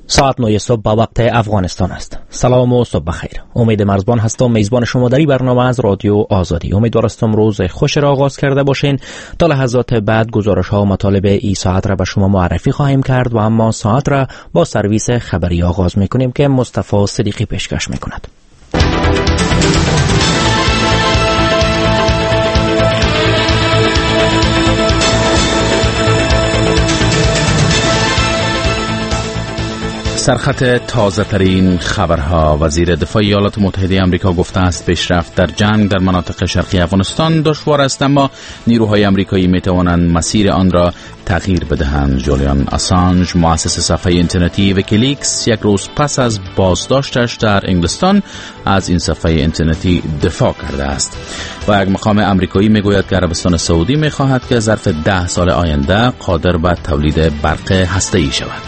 ساعت 9 صبح با وقت افغانستان است. سلام و صبح بخیر. امید مرزبان هستم، میزبان شما در این برنامه از رادیو آزادی. امیدوارم روز خوش را آغاز کرده باشین. تا لحظات بعد گزارش ها و مطالب این ساعت را به شما معرفی خواهیم کرد و اما ساعت را با سرویس خبری آغاز میکنیم که مصطفی صدیقی پیشکش میکند. سرخط تازه ترین خبرها. وزیر دفاع ایالات متحده آمریکا گفته است پیشرفت در جنگ در مناطق شرقی افغانستان دشوار است، اما نیروهای آمریکایی می توانند مسیر آن را تغییر بدهند. جولیان آسانژ، مؤسس صفحه اینترنتی ویکیلیکس، یک روز پس از بازداشتش در انگلستان از این صفحه اینترنتی دفاع کرده است و یک مقام آمریکایی می گوید که عربستان سعودی می خواهد که ظرف 10 سال آینده قادر به تولید برق هسته‌ای شود.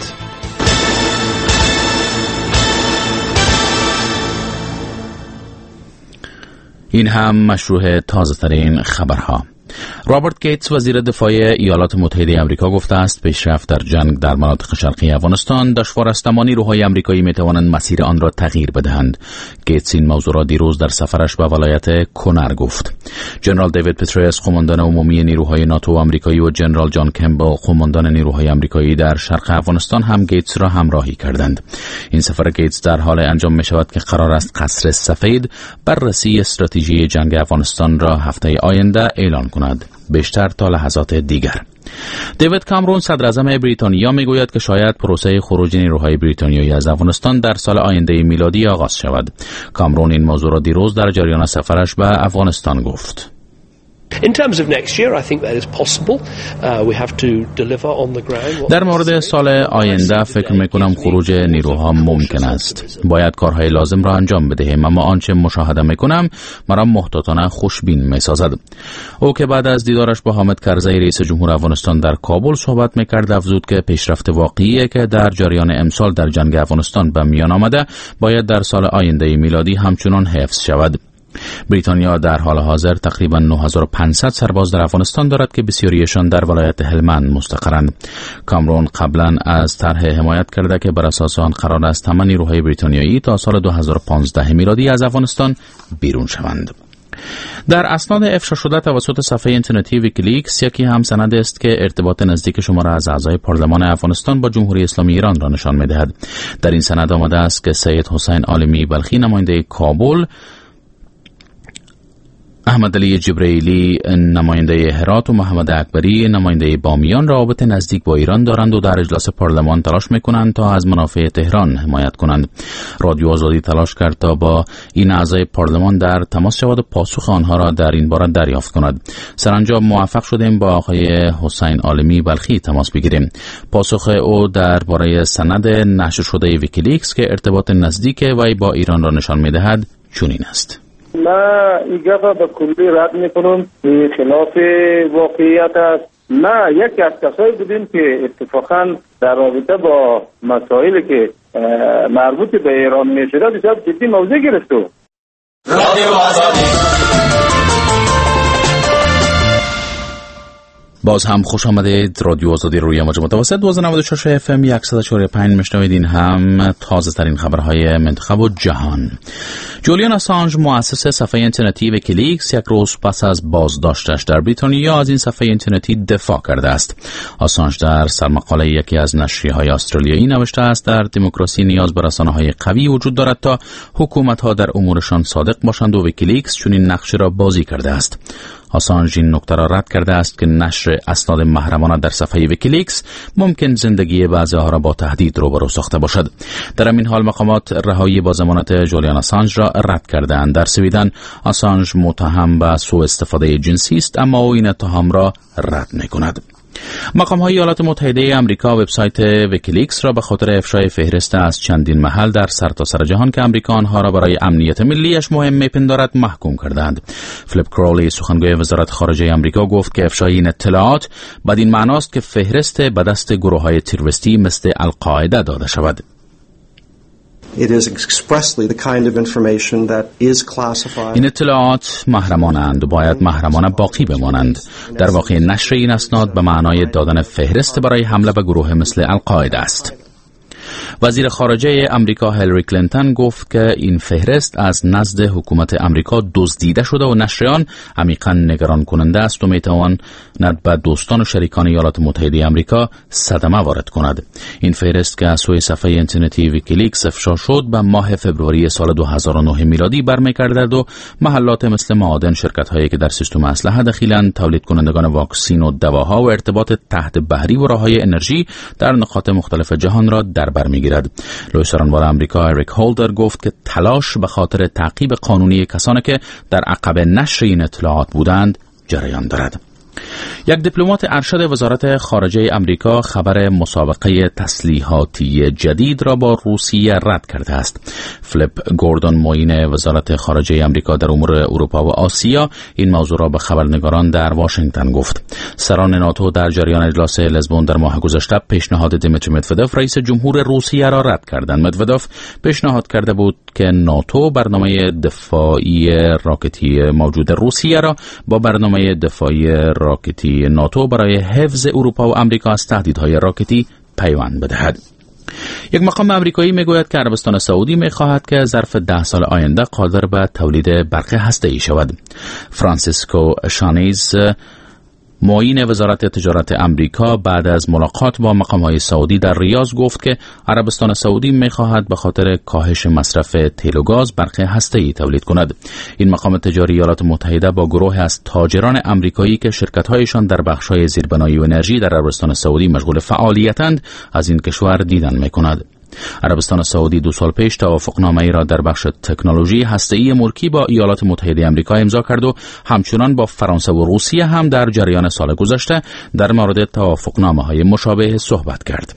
این هم مشروع تازه ترین خبرها. رابرت گیتس، وزیر دفاع ایالات متحده آمریکا گفته است پیشرفت در جنگ در مناطق شرقی افغانستان دشوار است، اما نیروهای آمریکایی می توانند مسیر آن را تغییر بدهند. گیتس این موضوع را دیروز در سفرش به ولایت کنر گفت. جنرال دیوید پتریس، قماندان عمومی نیروهای ناتو آمریکایی، و جنرال جان کمبل، قماندان نیروهای آمریکایی در شرق افغانستان هم گیتس را همراهی کردند. این سفر گیتس در حال انجام می شود که قرار است قصر سفید بررسی استراتژی جنگ افغانستان را هفته آینده اعلان کند. بیشتر تا لحظات دیگر. دیوید کامرون، صدر اعظم بریتانیا، میگوید که شاید پروسه خروج نیروهای بریتانیایی از افغانستان در سال آینده میلادی آغاز شود. کامرون این موضوع را دیروز در جریان سفرش به افغانستان گفت. در مورد سال آینده فکر میکنم خروج نیروها ممکن است. باید کارهای لازم را انجام بدهیم، اما آنچه مشاهده میکنم مرا محتاطانه خوشبین میسازد. او که بعد از دیدارش با حامد کرزی رئیس جمهور افغانستان در کابل صحبت میکرد، افزود که پیشرفت واقعی که در جریان امسال در جنگ افغانستان به میان آمده باید در سال آینده میلادی همچنان حفظ شود. بریتانیا در حال حاضر تقریبا 9500 سرباز در افغانستان دارد که بسیاریشان در ولایت هلمند مستقرند. کامرون قبلا از طرح حمایت کرده که بر اساس آن قرار است تمام نیروهای بریتانیایی تا سال 2015 میلادی از افغانستان بیرون شوند. در اسناد افشا شده توسط صفحه اینترنتی ویکیلیکس، یکی هم سند است که ارتباط نزدیک شماره از اعضای پارلمان افغانستان با جمهوری اسلامی ایران را نشان می‌دهد. در این سند آمده است که سید حسین عالمی بلخی، نماینده کابل، احمد علی جبرائیلی، نماینده هرات، و محمد اکبری، نماینده بامیان، روابط نزدیک با ایران دارند و در اجلاس پارلمان تلاش میکنند تا از منافع تهران حمایت کنند. رادیو آزادی تلاش کرد تا با این اعضای پارلمان در تماس شود و پاسخ آنها را در این باره دریافت کند. سرانجام موفق شدیم با آقای حسین عالمی بلخی تماس بگیریم. پاسخ او درباره سند نشر شده ویکیلیکس که ارتباط نزدیک وی با ایران را نشان میدهد چنین است: ما این گفت به کلی رد میکنم، خلاف واقعیت است. ما یکی از کسایی بودیم که اتفاقا در رابطه با مسائلی که مربوط به ایران میشده بسیار جدی موضع گرفتیم. رادیو آزادی. باز هم خوش آمدید. رادیو آزادی روی امواج متوسط 1296 اف ام 104.5 میشنوید. هم تازه ترین خبرهای منطقه و جهان. جولیان آسانژ، مؤسس صفحه اینترنتی ویکیلیکس، یک روز پس از بازداشتش در بریتانیا از این صفحه اینترنتی دفاع کرده است. آسانژ در سرمقاله یکی از نشریه‌های استرالیایی نوشته است در دموکراسی نیاز به رسانه‌های قوی وجود دارد تا حکومت‌ها در امورشان صادق باشند و ویکیلیکس چنین نقشی را بازی کرده است. آسانژ این نکته را رد کرده است که نشر اسناد محرمانه در صفحه ویکیلیکس ممکن زندگی بعضی‌ها را با تهدید روبرو ساخته باشد. در این حال مقامات رهایی با ضمانت جولیان آسانژ را رد کردند. در سویدن آسانژ متهم به سوء استفاده جنسی است، اما او این اتهام را رد می‌کند. مقام‌های ایالات متحده آمریکا وبسایت ویکیلیکس را به خاطر افشای فهرست از چندین محل در سرتاسر جهان که آمریکا آنها را برای امنیت ملیش مهم می‌پندارد محکوم کردند. فلیپ کرولی، سخنگوی وزارت خارجه آمریکا، گفت که افشای این اطلاعات بدین معناست که فهرست به دست گروه‌های تروریستی مثل القاعده داده شود. این اطلاعات محرمانند و باید محرمانه باقی بمانند. در واقع نشر این اسناد به معنای دادن فهرست برای حمله به گروه مثل القاعده است. وزیر خارجه امریکا هیلاری کلینتون گفت که این فهرست از نزد حکومت امریکا دزدیده شده و نشر آن عمیقاً نگران کننده است و میتواند به دوستان و شریکان ایالات متحده امریکا صدمه وارد کند. این فهرست که از سوی صفحه اینترنتی ویکیلیکس افشا شد به ماه فوریه سال 2009 میلادی برمیگردد و محلات مثل معادن، شرکت‌هایی که در سیستم اسلحه دخیلند، تولید کنندگان واکسین و دواها و ارتباط تحت بحری و راه‌های انرژی در نقاط مختلف جهان را در بر می‌گیرد. رئیس سرانوار آمریکا اریک هولدر گفت که تلاش به خاطر تعقیب قانونی کسانی که در عقب نشر این اطلاعات بودند جریان دارد. یک دیپلمات ارشد وزارت خارجه امریکا خبر مسابقه تسلیحاتی جدید را با روسیه رد کرده است. فلیپ گوردون، معین وزارت خارجه امریکا در امور اروپا و آسیا، این موضوع را به خبرنگاران در واشنگتن گفت. سران ناتو در جریان اجلاس لزبون در ماه گذشته پیشنهاد دیمیتری مدودوف رئیس جمهور روسیه را رد کردند. مدودوف پیشنهاد کرده بود که ناتو برنامه دفاعی راکتی موجود روسیه را با برنامه دفاعی راکتی ناتو برای حفظ اروپا و امریکا از تهدیدهای راکتی پیوند بدهد. یک مقام امریکایی میگوید که عربستان سعودی میخواهد که ظرف 10 سال آینده قادر به تولید برق هسته‌ای شود. فرانسیسکو شانیز، معین وزارت تجارت امریکا، بعد از ملاقات با مقام‌های سعودی در ریاض گفت که عربستان سعودی می‌خواهد به خاطر کاهش مصرف تیل و گاز برق هسته‌ای تولید کند. این مقام تجاری ایالات متحده با گروه از تاجران امریکایی که شرکت‌هایشان در بخش‌های زیربنایی و انرژی در عربستان سعودی مشغول فعالیتند از این کشور دیدن می‌کند. عربستان سعودی 2 سال پیش توافقنامه‌ای را در بخش تکنولوژی هسته‌ای امریکی با ایالات متحده آمریکا امضا کرد و همچنان با فرانسه و روسیه هم در جریان سال گذشته در مورد توافقنامه‌های مشابه صحبت کرد.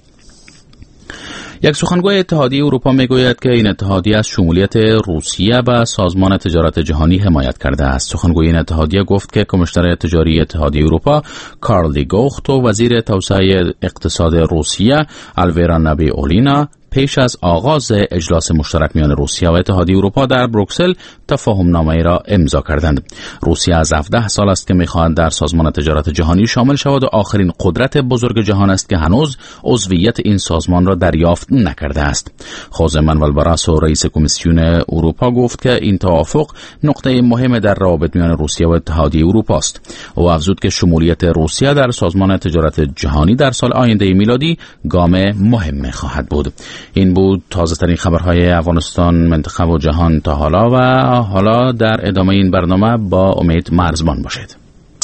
یک سخنگوی اتحادیه اروپا میگوید که این اتحادیه از شمولیت روسیه به سازمان تجارت جهانی حمایت کرده است. سخنگوی این اتحادیه گفت که کمیشنر تجاری اتحادیه اروپا کارل دی گوخت و وزیر توسعه اقتصاد روسیه الویرا نبی اولینا پیش از آغاز اجلاس مشترک میان روسیه و اتحادیه اروپا در بروکسل تفاهم‌نامه‌ای را امضا کردند. روسیه از 17 سال است که می‌خواهد در سازمان تجارت جهانی شامل شود و آخرین قدرت بزرگ جهان است که هنوز عضویت این سازمان را دریافت نکرده است. خوزه مانوئل باراسو، رئیس کمیسیون اروپا، گفت که این توافق نقطه مهم در روابط میان روسیه و اتحادیه اروپا است. او افزود که شمولیت روسیه در سازمان تجارت جهانی در سال آینده میلادی گام مهمی خواهد بود. این بود تازه ترین خبرهای افغانستان، منطقه و جهان تا حالا و حالا در ادامه این برنامه با امید مرزبان باشید.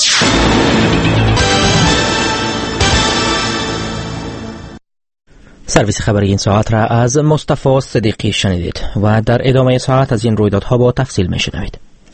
سرویس خبری این ساعت را از مصطفی صدیقی شنیدید و در ادامه ساعت از این رویدادها با تفصیل میشنوید.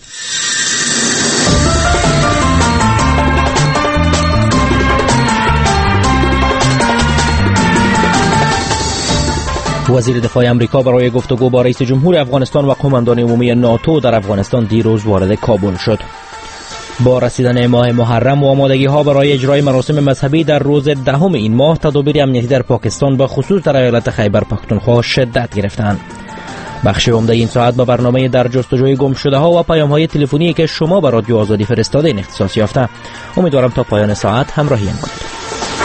وزیر دفاع آمریکا برای گفتگو با رئیس جمهور افغانستان و قماندان عمومی ناتو در افغانستان دیروز وارد کابل شد. با رسیدن ماه محرم و آمادگی‌ها برای اجرای مراسم مذهبی در روز 10 این ماه، تدابیر امنیتی در پاکستان به خصوص در ایالت خیبر پختونخوا شدت گرفتند. بخش عمده این ساعت با برنامه در جستجوی گمشده‌ها و پیام‌های تلفنی که شما به رادیو آزادی فرستادین اختصاص یافته. امیدوارم تا پایان ساعت همراهی کنید.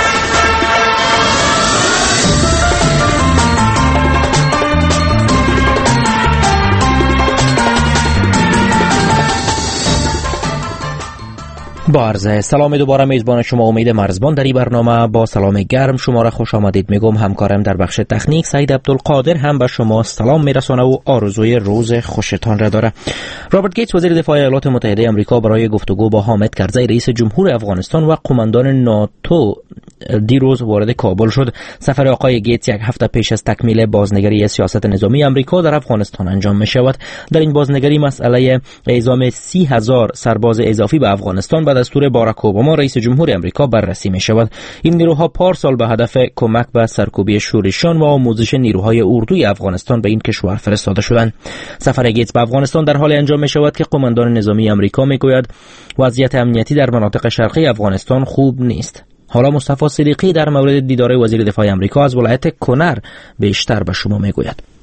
با عرض سلام دوباره میزبان شما امید مرزبان در این برنامه. با سلام گرم شما را خوش آمدید میگم. همکارم در بخش تکنیک سعید عبدالقادر هم به شما سلام میرسانه و آرزوی روز خوشتان را داره. رابرت گیتس وزیر دفاع ایالات متحده آمریکا برای گفتگو با حامد کرزی رئیس جمهور افغانستان و قماندان ناتو دیروز وارد کابل شد. سفر آقای گیتس یک هفته پیش از تکمیل بازنگری سیاست نظامی آمریکا در افغانستان انجام می شود. در این بازنگری مسئله اعزام 30,000 سرباز اضافی به افغانستان به دستور باراک اوباما رئیس جمهور آمریکا بررسی می شود. این نیروها پارسال به هدف کمک به سرکوبی شورشیان و آموزش نیروهای اردوی افغانستان به این کشور فرستاده شدند. سفر گیتس به افغانستان در حال انجام می شود که قماندان نظامی آمریکا می گوید وضعیت امنیتی در مناطق شرقی افغانستان خوب نیست. حالا مصطفی صدیقی در مورد دیدار وزیر دفاع آمریکا از ولایت کنر بیشتر به شما میگوید.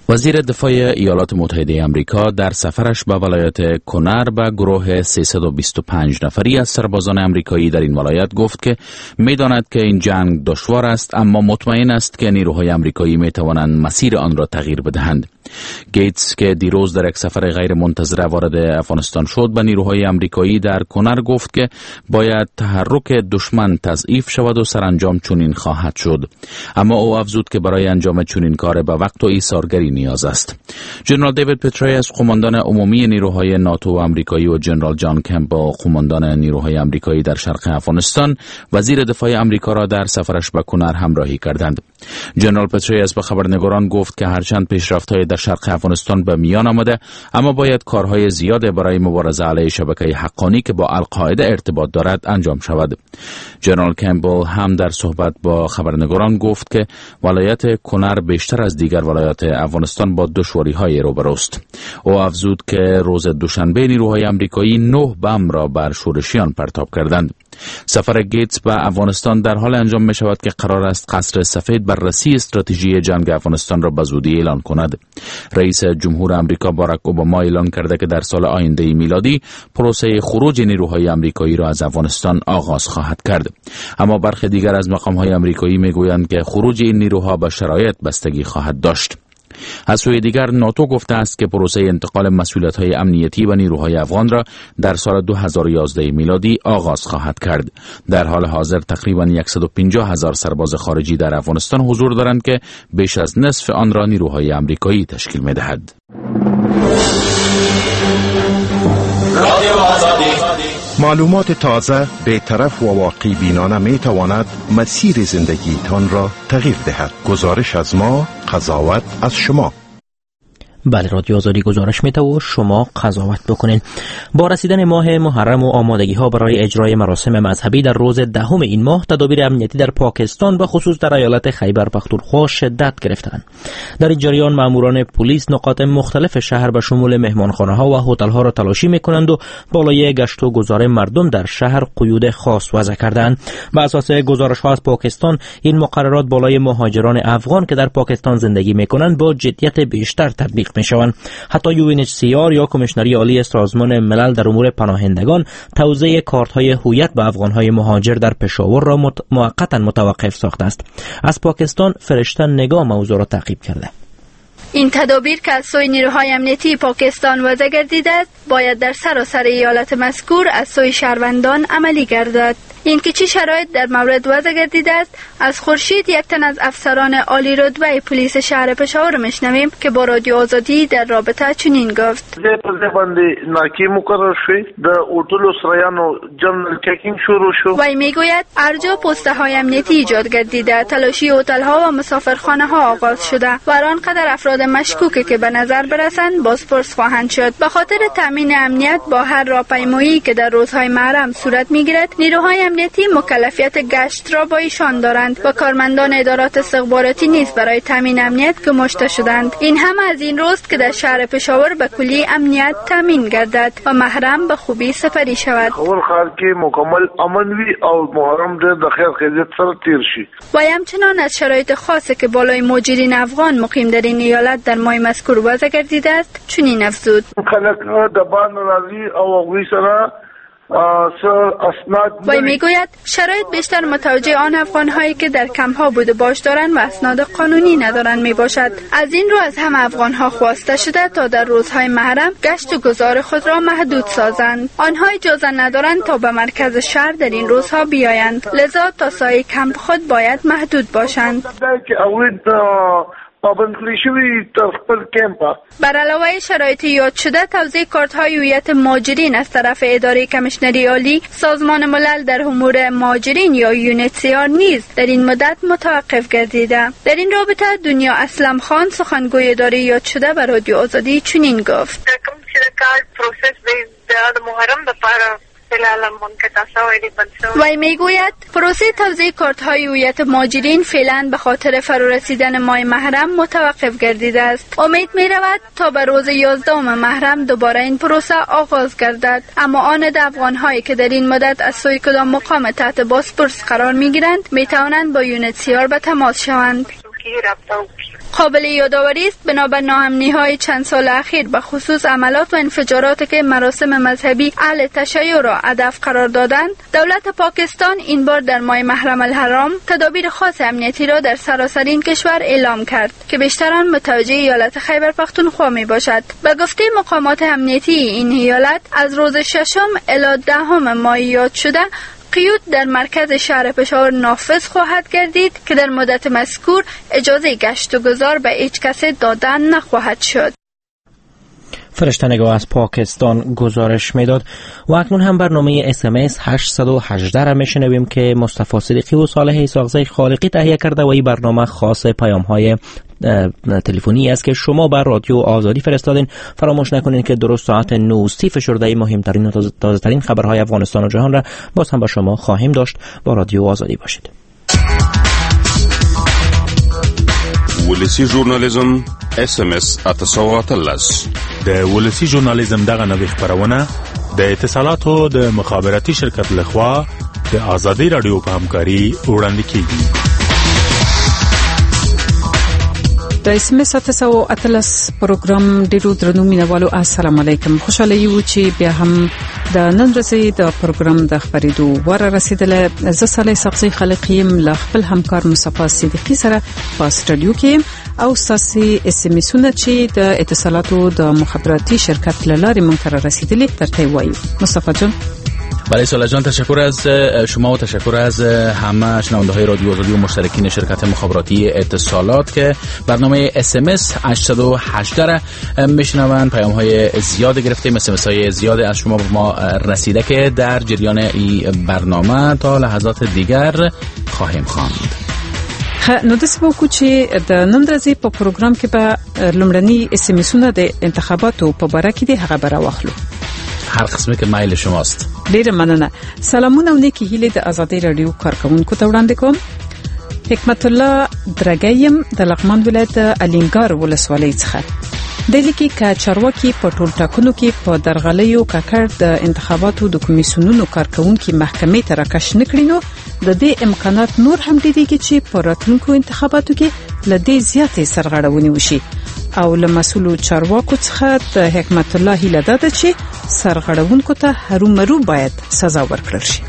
وزیر دفاع ایالات متحده آمریکا در سفرش به ولایت کنر به گروه 325 نفری از سربازان آمریکایی در این ولایت گفت که می‌داند که این جنگ دشوار است، اما مطمئن است که نیروهای آمریکایی می‌توانند مسیر آن را تغییر بدهند. گیتس که دیروز در یک سفر غیر منتظره وارد افغانستان شد، به نیروهای آمریکایی در کنر گفت که باید تحرک دشمن تضعیف شود و سرانجام چنین خواهد شد. اما او افزود که برای انجام چنین کار به وقت و ایثارگری نیاز است. جنرال دیوید پتریاس، قماندان عمومی نیروهای ناتو آمریکایی، و جنرال جان کمپبل، قماندان نیروهای آمریکایی در شرق افغانستان، وزیر دفاع آمریکا را در سفرش به کنر همراهی کردند. جنرال پتریاس به خبرنگاران گفت که هرچند پیشرفت‌های در شرق افغانستان به میان آمده، اما باید کارهای زیاد برای مبارزه علیه شبکه حقانی که با القاعده ارتباط دارد انجام شود. جنرال کمپبل هم در صحبت با خبرنگاران گفت که ولایت کنر بیشتر از دیگر ولایات افغانستان با دشواری‌های روبروست. او افزود که روز دوشنبه نیروهای آمریکایی 9 بم را بر شورشیان پرتاب کردند. سفر گیتس به افغانستان در حال انجام می شود که قرار است قصر سفید بررسی استراتژی جنگ افغانستان را به زودی اعلان کند. رئیس جمهور آمریکا باراک اوباما اعلان کرده که در سال آینده میلادی پروسه خروج نیروهای آمریکایی را از افغانستان آغاز خواهد کرد. اما برخی دیگر از مقام‌های آمریکایی میگویند که خروج این نیروها به شرایط بستگی خواهد داشت. از سوی دیگر ناتو گفته است که پروسه انتقال مسئولیت‌های امنیتی و نیروهای افغان را در سال 2011 میلادی آغاز خواهد کرد. در حال حاضر تقریباً 150,000 سرباز خارجی در افغانستان حضور دارند که بیش از نصف آن را نیروهای آمریکایی تشکیل می‌دهد. معلومات تازه، بی‌طرف و واقعی بینانه می تواند مسیر زندگیتان را تغییر دهد. گزارش از ما، قضاوت از شما. بله، رادیو آزادی گزارش میده و شما قضاوت بکنین. با رسیدن ماه محرم و آمادگی ها برای اجرای مراسم مذهبی در روز 10 این ماه، تدابیر امنیتی در پاکستان و خصوص در ایالت خیبر پختونخوا شدت گرفتند. در این جریان ماموران پلیس نقاط مختلف شهر به شمول مهمانخانه ها و هتل ها را تلاشی میکنند و بالای گشت و گذار مردم در شهر قیود خاص وضع کردند. بر اساس گزارش ها از پاکستان، این مقررات بالای مهاجران افغان که در پاکستان زندگی میکنند با جدیت بیشتر تطبیق میشوند. حتی UNHCR یا کمیشنری عالی سازمان ملل در امور پناهندگان توزیع کارت‌های هویت به افغان‌های مهاجر در پشاور را موقتا متوقف ساخته است. از پاکستان فرشته نگاه موضوع را تعقیب کرده. این تدابیر که از سوی نیروهای امنیتی پاکستان وضع گردیده است، باید در سراسر ایالت مذکور از سوی شهروندان عملی گردد. این که چه شرایط در مورد وضع گردیده است، از خورشید، یک تن از افسران عالی رتبه پلیس شهر پشاور میشنویم که با رادیو آزادی در رابطه چنین گفت. باندې ناکی مقرر شوی، د هوټلو سرایانو جنرال چکینگ شروع شد. وی میگوید ارجا پسته های امنیتی ایجاد گردیده، تلاشی هتل ها و مسافرخانه ها آغاز شده و آنقدر افراد مشکوک که به نظر برسند بازپرس خواهند شد. به خاطر تامین امنیت با هر راهپیمایی که در روزهای محرم صورت میگیرد، نیروهای امنیتی مکلفیت گشت را با ایشان دارند و کارمندان ادارات استخباراتی نیز برای تامین امنیت گماشته شدند. این هم از این روست که در شهر پشاور به کلی امنیت تامین گردد و محرم به خوبی سپری شود. اول خال کې مکمل امن وی او محرم د خیر خیریت سره تیر شي. و همچنان از شرایط خاصی که بالای مهاجرین افغان مقیم در این ایالت در ماه مذکور وضع گردیده است چنین افزود. خلک د بان راضی او وی سره وی میگوید شرایط بیشتر متوجه آن افغان‌هایی که در کمپ‌ها بود و باش دارند و اسناد قانونی ندارند میباشد. از این رو از همه افغان‌ها خواسته شده تا در روزهای محرم گشت و گذار خود را محدود سازند. آنها اجازه ندارند تا به مرکز شهر در این روزها بیایند، لذا تا سایه کمپ خود باید محدود باشند. بر علاوه شرایط یاد شده، توزیع کارت‌های هویت مهاجرین از طرف اداره کمیشنری عالی سازمان ملل در امور مهاجرین یا UNHCR نیز در این مدت متوقف گردیده. در این رابطه دنیا اسلم خان، سخنگوی اداره یاد شده، بر رادیو آزادی چنین گفت. وی میگوید پروسه توزیع کارت‌های هویت مهاجرین فعلا به خاطر فرو رسیدن ماه محرم متوقف گردیده است. امید می‌رود تا به روز 11 محرم دوباره این پروسه آغاز گردد، اما آن افغان‌هایی که در این مدت از سوی کدام مقام تحت بازپرس قرار می‌گیرند می‌توانند با UNHCR به تماس شوند. قابل یادآوری است بنابر ناامنی‌های چند سال اخیر به خصوص عملات و انفجارات که مراسم مذهبی اهل تشیع را هدف قرار دادند، دولت پاکستان این بار در ماه محرم الحرام تدابیر خاص امنیتی را در سراسر کشور اعلام کرد که بیشتر آن متوجه ایالت خیبر پختونخوا می باشد. به گفته مقامات امنیتی این ایالت از روز 6 الی 10 مایعات شده قیود در مرکز شهر پشاور نافذ خواهد گردید که در مدت مذکور اجازه گشت و گذار به هیچ کس دادن نخواهد شد. فرشته نگاه از پاکستان گزارش میداد و اکنون هم برنامه SMS 818 را میشنویم که مصطفی صدیقی و صالح ایساقزی خالقی تهیه کرده و این برنامه خاص پیام های تلفنی است که شما بر رادیو آزادی فرستادین. فراموش نکنید که درست ساعت 9:30 فشرده مهمترین و تازه‌ترین خبرهای افغانستان و جهان را باز هم با شما خواهیم داشت. با رادیو آزادی باشید. ولسی ژورنالیزم SMS اتساواتلس د ولسی ژورنالیزم دغه نوې خبرونه د اتصالاتو د مخابراتي شرکت لخوا د آزادی رادیو په همکاري وړاندې کیږي. د SMS اتلس پروګرام ډیرو درنو مینوالو السلام علیکم. خوشاله یو چې بیا هم د نن ورځې د پروګرام د خبرېدو ور رسیدله. زه صالح سقزی خلقیم له خپل همکار مصطفی صدیقی سره په سټډیو کې او ساسي SMS-ونه چې د اتصالاتو د مخابراتي شرکت لاره مونږ رسیدلې ترته وایو. مصطفی جان. بله صالح جان، تشکر از شما و تشکر از همه شنونده های رادیو آزادی و مشترکین شرکت مخابراتی اتصالات که برنامه SMS 818 را میشنوند. پیام های زیاد گرفتیم، SMS های زیاد از شما به ما رسیده که در جریان این برنامه تا لحظات دیگر خواهیم خواند. نو د سبو چې د نن ورځې په پروګرام کې به لومړني SMS-ونه د انتخاباتو په اړه کې د هغه بره واخلو. هر قسمه که مایل شماست. ډیره مننه. سلامونه او نیکی هیله د آزادی رادیو کارکونکو ته وړاندې کوم. حکمت الله درګیم د لغمان ولایت الینګار ولسوالۍ څخه د لیکي کا چارواکي په ټول ټاکنو کې په درغلیو ککړ د انتخاباتو د کمیسیونونو کارکونکو محکمې ته راکښ نکړینو د دې امکانات نور هم دیږي چې په راتلونکو انتخاباتو کې لدې زیاتې سرغړونې وشي او له مسؤلو چارواکو څخه د حکمت الله هیله ده چې سرغړونکو ته هرومرو باید سزا ورکړل شي.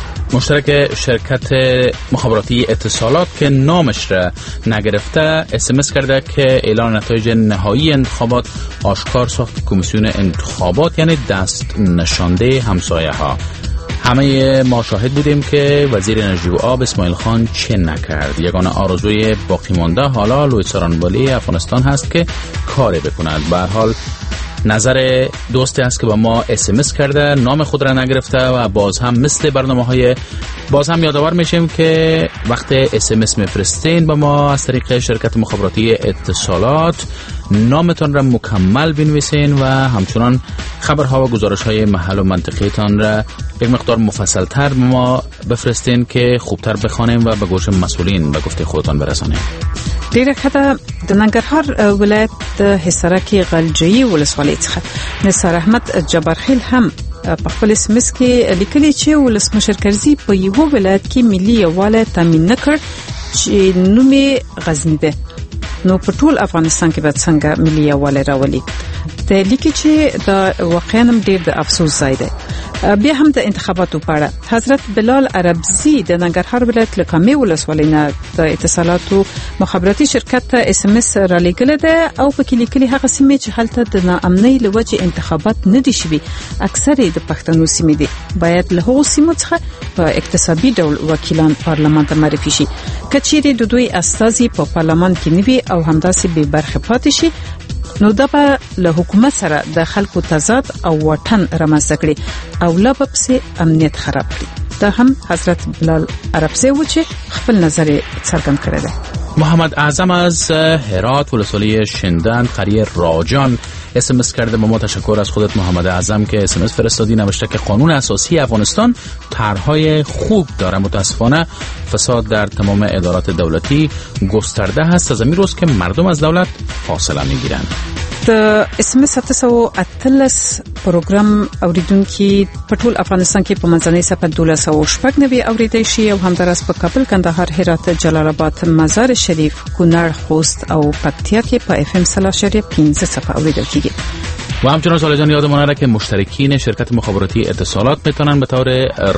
مشترک شرکت مخابراتی اتصالات که نامش را نگرفته SMS کرده که اعلان نتایج نهایی انتخابات آشکار ساخت کمیسیون انتخابات، یعنی دست نشانده همسایه ها. همه ما شاهد بودیم که وزیر انرژی و آب اسماعیل خان چه نکرد. یگانه آرزوی باقی مانده حالا لوی سارانبالی افغانستان هست که کاری بکند. به هر حال نظر دوستی است که با ما SMS کرده، نام خود را نگرفته و باز هم مثل برنامه‌های باز هم یادآور میشیم که وقت SMS میفرستین با ما از طریق شرکت مخابراتی اتصالات نامتان را مکمل بنویسین و همچنان خبرها و گزارش‌های محل و منطقه‌تان را یک مقدار مفصل‌تر به ما بفرستین که خوبتر بخوانیم و به گوش مسئولین به گفته خودتان برسانیم. ډیره ښه. د ننګرهار ولایت د حصارک غلجی ولسوالۍ څخه نثار احمد جبارخیل هم په خپل SMS کې لیکلي چې ولسمشر کرزي په یو ولایت کې ملي یووالی تامین نکړ چې نومي غزنی ده. نو په ټول افغانستان کې به څنګه ملي یووالی راولي؟ د لیکي چې دا واقعا ډیر د افسوس ځای دی. بیا هم د انتخاباتو په اړه حضرت بلال عربزی د ننګرهار ولایت له کامې ولسوالۍ نه د اتصالاتو مخابراتي شرکت ته SMS را لېږلې ده او په کې لیکلي هغه سیمې چې هلته د ناامنۍ له وجې انتخابات نه دي شوي اکثر د پښتنو سیمې دي، باید له هغو سیمو څخه په اقتصادي ډول وکیلان پارلمان ته معرفي شي. که چیرې د دوی استازي په پارلمان کې نه وي او همداسې بې برخې پاتې شي نو دا به له حکومت سره د خلکو تضاد او وطن رامنځته کړي او لا به پسې امنیت خراب کړي. دا هم حضرت بلال عربزی و چې خپل نظر څرګند کړی دی. محمد اعظم از هرات ولسوالی شندن قریه راجان SMS کرده. با ما تشکر از خودت محمد اعظم که SMS فرستادی. نوشته که قانون اساسی افغانستان طرح‌های خوب داره، متاسفانه فساد در تمام ادارات دولتی گسترده هست. از همین روز که مردم از دولت فاصله میگیرند. د SMS 713 پروګرام اوریدونکو په ټول افغانستان کې په منځنۍ صفه 1290 اوریدي شي او همدارس په کابل، کندهار، هرات، جلال آباد، مزار شریف، کونړ، خوست او پکتیا کې په FM 3.15 صفه اوریدل کیږي. و همچنان سال جان یادمون نره که مشترکین شرکت مخابراتی اتصالات میتونن به طور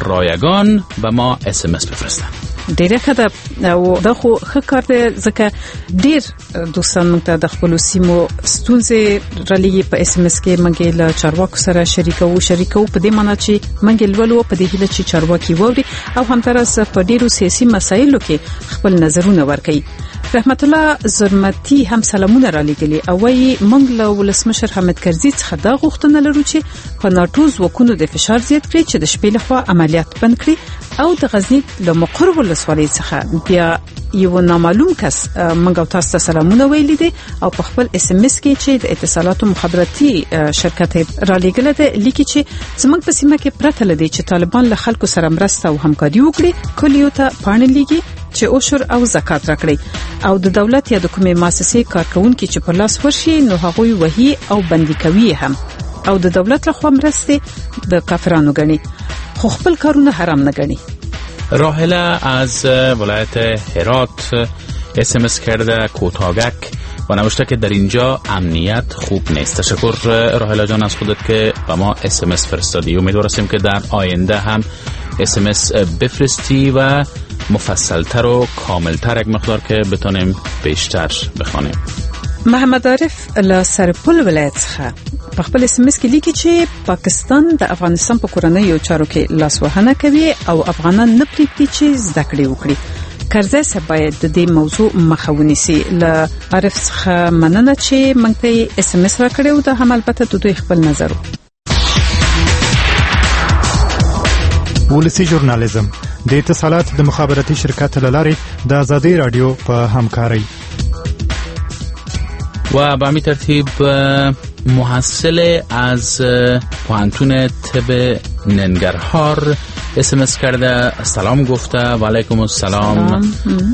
رایگان به ما SMS بفرستن. ډیره ښه او دا خو ښه کار دی ځکه ډیر دوستان موږ ته د خپل سیمو ستونزې رالي په SMS کې موږ له چارواکو سره شریکو په دې معنی چې موږ لولو په دې هله چې چارواکي ووري او همدارس په ډیرو سیاسي مسایلو کې خپل نظرونه ورکړي. رحمت الله زرمتی هم سلامونه را لګلي او وايي موږ له ولسمشر حامد کرزي څخه دا غوښتنه لرو چې په ناتو ځواکونو د فشار زیات کړي چې د شپې لخوا عملیات بند کړي او د غزنی له مقر ولسوالۍ څخه بیا یو نامعلوم کس موږ او تاسو سلامونه ویلي دي او په خپل SMS کې چې د اتصالات مخابراتي شرکت را لګل ده لیکي چې زموږ په سیمه کې پرته لدی چې طالبان له خلکو سره مرسته او همکاري وکړي کلیو ته پاڼې لګي چې اوشر او زکات راکړي او د دولت یا د کومې مؤسسې کارکونکو چې په لاس ورشي نو هغوی وهي او بندي کوي هم او د دولت لخوا مرسته د کافرانو غني خو خپل کارونه حرام نه غني. راهله از ولایت هرات SMS کرده کوتاگک و نوشته که در اینجا امنیت خوب نیست. تشکر راهله جان از خودت که به ما SMS فرستادی. امیدوارم که در آینده هم SMS بفرستی و مفصلتر و کاملتر یک مقدار که بتونیم بیشتر بخوانیم. محمد عارف له سرپل ولایت څخه په خپل SMS کې لیکي چې پاکستان د افغانستان په کورنیو چارو کې لاسوهنه کوي او افغانان نه پریږدي چې زده کړې وکړي. کرزی باید د دې موضوع مخه ونیسي. له عارف څخه مننه چې موږ ته SMS راکړی او د هم البته د دوی خپل نظر. ولسی ژورنالیزم د اتصالات د مخابراتي شرکت لارې د آزادي رادیو په همکاري و به همین ترتیب محصل از پوهنتون طب ننگرهار SMS کرده، سلام گفته و علیکم السلام.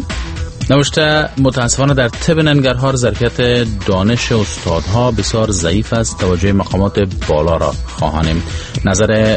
نوشته متاسفانه در طب ننگرهار ظرفیت دانش استادها بسیار ضعیف است، توجه مقامات بالا را خواهانیم. نظر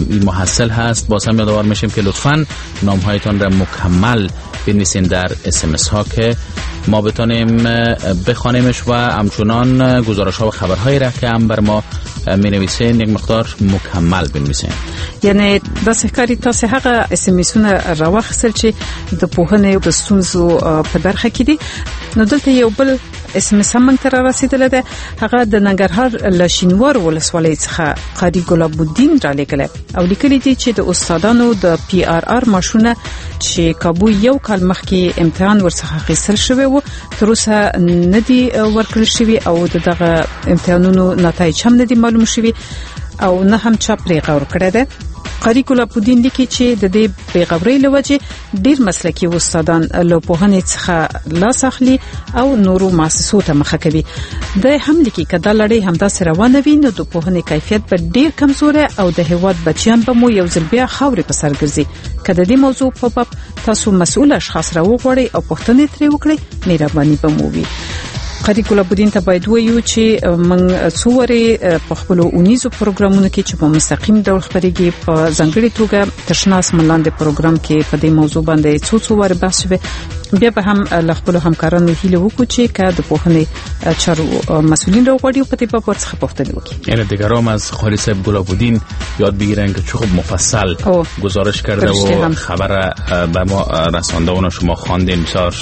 محصل هست. باز هم یادآور میشیم که لطفاً نامهایتان را مکمل بنویسین در SMS ها که ما بتونیم بخوانیمش و همچنان گزارش ها و خبرهایی را که هم بر ما می نویسین یک مقدار مکمل بنویسین. یعنی د سحکاری تاسو هغه SMS-ونه راوخسل چې د پوهنې او د ستونزو په برخه کې دي. نو دلته یو بل SMS هم تر رسیدله ده، هغه د ننګرهار لشینوار ولسوالۍ څخه قاری ګلاب الدین را لګل او لیکلي دي چې د استادانو د PRR ماشونه چې کابو یو کال مخکې امتحان ورڅخه اخیستل شوی و تر اوسه ندي ورکړل شوی او دغه امتحانونو نتایج هم ندي معلوم شوی او نه هم چا پرې غور کړی ده. قاری ګلاب الدین لیکي چې د دې بیغورۍ لوجه ډیر مسلکي استادان له پوهنې څخه لاس اخلي او نورو مؤسسو ته مخه کوي. د هم لیکي کدا لړۍ هم د روانه وي نو د پوهنې کیفیت به ډیر کمزوره او د هیواد بچیان به مو یو ځل بیا خاورې په سر ګرځي. کله دې موضوع په باب تاسو مسؤل اشخاص راوغوړي او پوښتنې ترې وکړي مهرباني به مو وي. قاری ګلاب الدین ته باید وایو چې موږ څووري په خپل اونیزو پروګرامونو کې چې په مستقیم ډول خبرېږي په ځانګړي توګه تشناس ملاند پروګرام کې په دې موضوع باندې څو بحث شوه. بیا به هم له خپل همکارانو هیله وکړو چې که د پوهنې چارو مسئولین راوغواړي په دې باب ورڅخه پوښتنه وکړي. یعنی دیگرام از قاری صاحب گلاب الدین یاد بگیرن که چه خوب مفصل گزارش کرده و خبر به ما رسانده و شما خواندین بسیار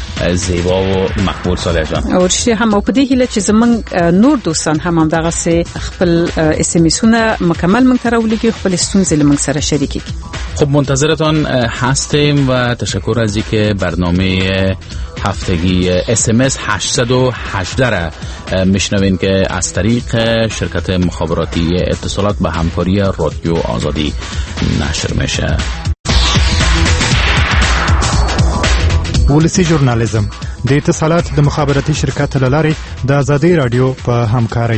زیبا و مقبول ساله جان. ورشي هم په دې هیله چې زمونږ نور دوستان هم دغه سه خپل SMS-ونه مکمل موږ ته راولېږي، خپل ستونزې له موږ سره شریک کړي. خب منتظرتان هستیم و تشکر از اینکه برنامه هفتگی SMS 818 را میشنوین که از طریق شرکت مخابراتی اتصالات به همکاری رادیو آزادی نشر میشه. ولسی ژورنالیزم د اتصالات د مخابراتي شرکت لارې د آزادي رادیو په همکاري.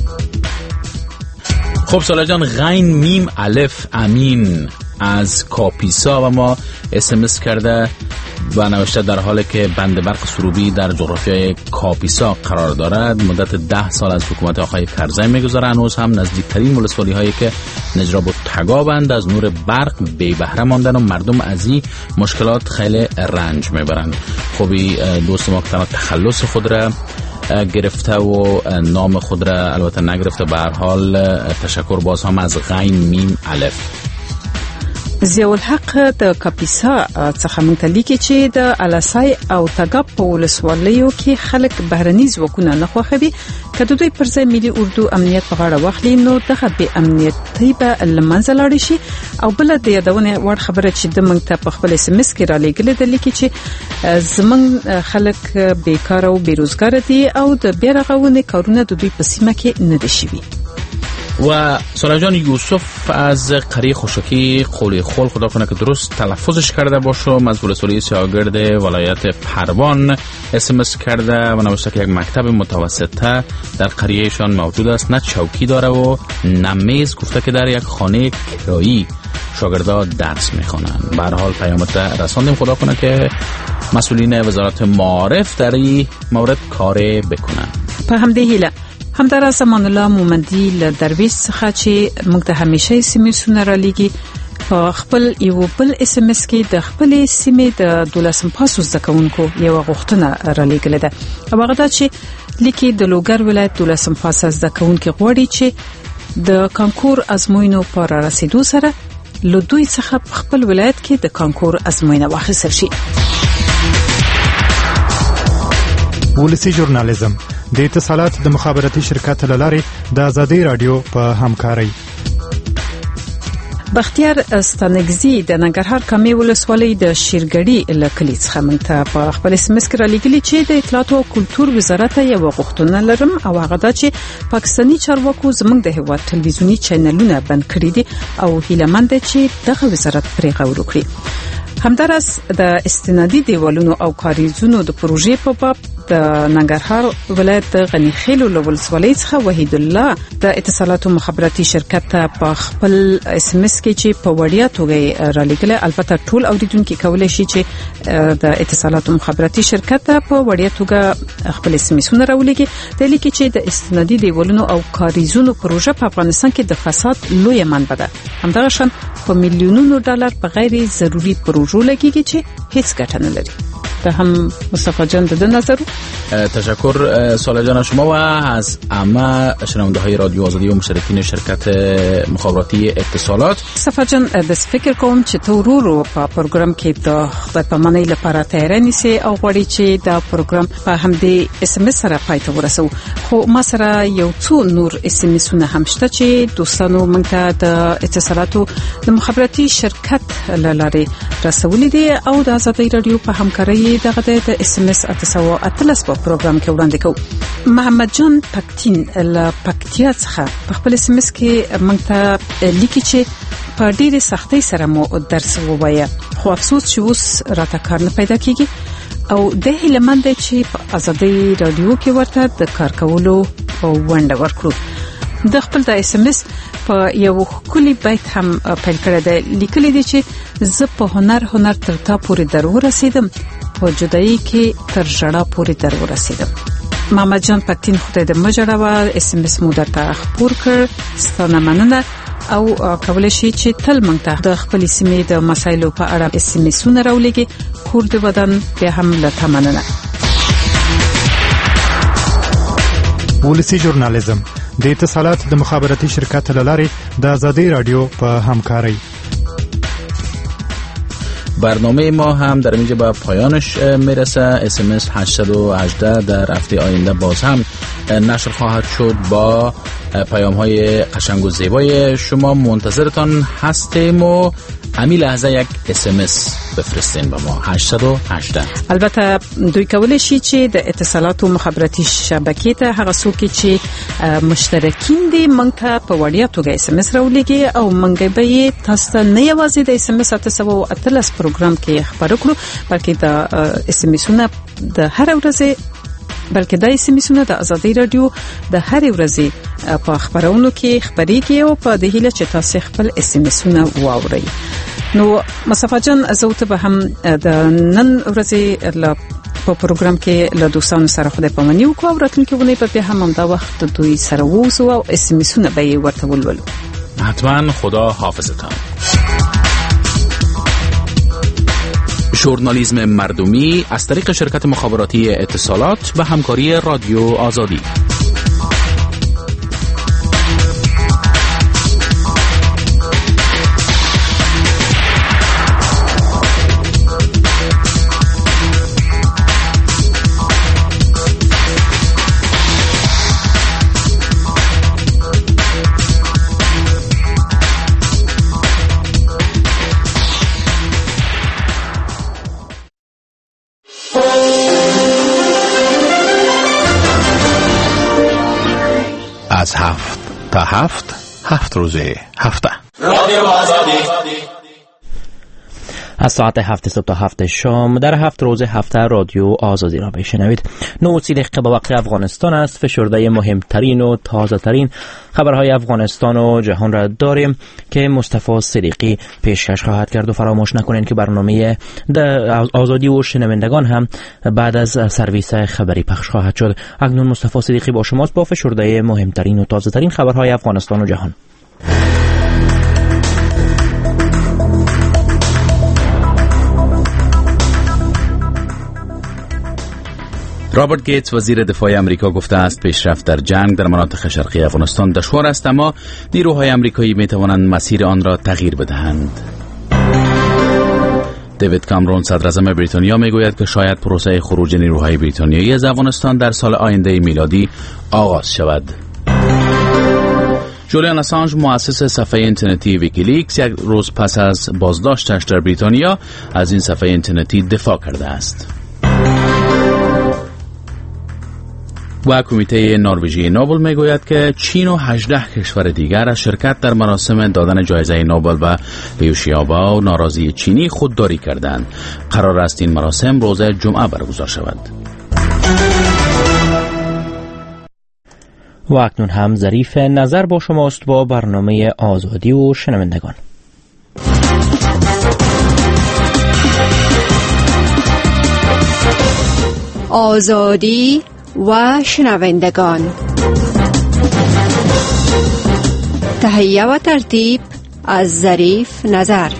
خب ساله جان، غین میم الف امین از کاپیسا و ما SMS کرده، و نوشته در حالی که بند برق سروبی در جغرافیای کاپیسا قرار دارد، مدت 10 سال از حکومت آقای کرزی میگذره، هنوز هم نزدیکترین ولسوالی هایی که نجراب و تگابند از نور برق بی بهره ماندن و مردم از این مشکلات خیلی رنج میبرند. خوبی دوست ما که تخلص خود را گرفته و نام خود را البته نگرفته، به هر حال تشکر باز هم از غین میم الف. ضیاء الحق د کاپیسا څخه مونږ ته لیکي چې د الاسای او تګاب په ولسوالیو کې خلک بهرنیز وکونه نه خوښوي، که د دوی پر ځای ملي اردو امنیت په غاړه واخلي نو دغه بې امنیتي به له منځه لاړې شي. او بل د یادونه وړ خبره چې د مونږ ته په خپل SMS کې را لېږلې ده، لیکي چې زمونږ خلک بیکاره او بیروزګاره دي او د بیا رغونې کارونه د دوی په سیمه کې نه دي شوي. و سالار جان یوسف از قریه خوشکی قولی خول، خدا کنه که درست تلفظش کرده باشم، از ولسوالی سیاگرد ولایت پروان SMS کرده و نوشته که یک مکتب متوسطه در قریهشان موجود است، نه چوکی داره و نه میز. گفته که در یک خانه کرایی شاگردا درس میخوانند. به هر حال پیامت رساندیم، خدا کنه که مسئولین وزارت معارف در این مورد کار بکنن. په همدې هیله همدارا زمان الله مومندی له درویش څخه چې موږ ته همیشه SMS را لېږي، په خپل یو بل SMS کې د خپل سیمې د 12 پاسو زده کوونکو یو غوښتنه را لېږلې ده. او هغه دا چې لیکي د لوګر ولایت 12 پاسه زده کوونکي غواړي چې د کانکور ازموینو پر رسیدو سره له دوی څخه په خپل ولایت کې د کانکور ازموینه واخیستل شي. ولسی ژورنالیزم د اتصالات د مخابراتي شرکت لاري د ازادي رادیو په همکاري. بختیار ستانګزی د ننګرهار کامې ولسوالۍ د شیرګړی لکلي څخه مونږ ته په خپل SMS کې را لېږلي چې د اطلاعات او کلتور وزارت یو غوښتنه لرم، او هغه دا چې پاکستاني چارواکو زموږ د هیواد ټلویزیونی چینلونه بند کړي دي او هیله مند دي چې دغه وزارت پرې غور وکړي. همدارس د استنادي دیوالونو او کاریزونو د پروژې په باب د ننګرهار ولایت د غنی خیل ولسوالۍ څخه وحید الله د اتصالات او مخابراتي شرکت په خپل SMS کې چې په وړیا توګه را لېږله. البته ټول اوریدونکو کولای شي چې د اتصالات او مخابراتي شرکت په وړیا توګه خپل SMS راولېږي. د لیکي چې د استنادي دیوالونو او کاریزونو پروژه په افغانستان کې د فساد لوی منبع ده. همدغه شان په میلیونونو ډالر په غیر ضروري پروژو لګیږي چې هیڅ ګټه نه لري. ده هم مصطفی جان د نظر. تشکر سالار جان شما و از همه شنونده های رادیو آزادی و مشترکین شرکت مخابراتی اتصالات. مصطفی جان بس فکر کوم چې تو ورو په پروګرام کې د خدای په منۍ لپاره تیار نیسي او غواړي چې دا پروګرام په همدې SMS سره پای ته ورسو. خو ما سره یو څو نور SMS هم شته چې دوستانو موږ ته د اتصالاتو د مخابراتي شرکت لاري رسولې دي او د آزادي رادیو په همکارۍ دغه د SMS 813 په پروګرام کې وړاندې کوو. محمد جان پکتین له پکتیا څخه په خپل SMS کې موږ ته لیکي چې په ډېرې سختۍ سره مو درس ووایه، خو افسوس چې اوس راته کار نه پیدا کیږي او د هیله مند چې په آزادي رادیو کې ورته د کار کولو ونډه ورکړو. د خپل د SMS په یو کلی بیت هم پیل کړی دی. لیکلی دی چې زه په هنر تر تا پورې در ورسیدم، په جدایي کې تر ژړا پورې در ورسیدم. محمد جان پکتین خدای دې مجړه SMS مو درته خبر کړ، ستانه مننه او کولای شي چې تل مونږ ته د خپل سیمې د مسایلو په اړه SMS راولېږي. کور دې ودان بیا هم لته مننه. ولسی ژورنالیزم د اتصالات د مخابراتي شرکت لاري د ازادي رادیو په همکاري. برنامه ما هم در اینجا به پایانش میرسه. SMS 818 در هفته آینده باز هم نشر خواهد شد با پیام های قشنگ و زیبای شما. منتظرتان هستیم و همین لحظه یک SMS بفرستین به ما 818. البته دوی کولای شي چې د اتصالات او مخابراتي شبکې ته هغه څوک چې مشترکین دي مونږ ته په وړیا توګه SMS راولېږي او مونږ به یې تاسو ته نه یوازې د SMS 813 پروګرام کې خبرو کړو، بلکې د SMS-ونه د هر ورځې بلکې د SMS-ونه د آزادي رادیو د هر ورځې په خبرونو کې خبريږي او په دې هیله چې تاسو خپل SMS-ونه واورئ. نو مصطفی جان زه ته به هم د نن ورځې په پروګرام کې له دوستانو سره خدای پامني وکړو راتلونکي ونی په هم دا وخت دوی سره ووسو او اس ام اسونه به ورته ولولو. حتما خدا حافظتان. ژورنالیسم مردمی از طریق شرکت مخابراتی اتصالات به همکاری رادیو آزادی. از 7 تا 7 روزه هفته رادیو آزادی از ساعت 7 صبح تا 7 شام در 7 روز هفته رادیو آزادی را بشنوید. 9 دقیقه به وقت افغانستان است. فشرده مهمترین و تازه ترین خبرهای افغانستان و جهان را داریم که مصطفی صدیقی پیشکش خواهد کرد و فراموش نکنید که برنامه آزادی و شنوندگان هم بعد از سرویس خبری پخش خواهد شد. اکنون مصطفی صدیقی با شماست با فشرده مهمترین و تازه ترین خبرهای افغانستان و جهان. رابرت گیتس وزیر دفاع آمریکا گفته است پیشرفت در جنگ در مناطق شرقی افغانستان دشوار است، اما نیروهای آمریکایی می توانند مسیر آن را تغییر بدهند. دیوید کامرون صدر اعظم بریتانیا می گوید که شاید پروسه خروج نیروهای بریتانیایی از افغانستان در سال آینده میلادی آغاز شود. جولیان اسانژ مؤسس صفحه اینترنتی ویکیلیکس یک روز پس از بازداشتش در بریتانیا از این صفحه اینترنتی دفاع کرده است. و کمیته نروژی نوبل میگوید که چین و 18 کشور دیگر از شرکت در مراسم دادن جایزه نوبل به لیو شیائو و ناراضی چینی خودداری کردند. قرار است این مراسم روز جمعه برگزار شود. و اکنون هم ظریف نظر با شماست با برنامه آزادی و شنوندگان. آزادی و شنوندگان، تهیه و ترتیب از ظریف نظر.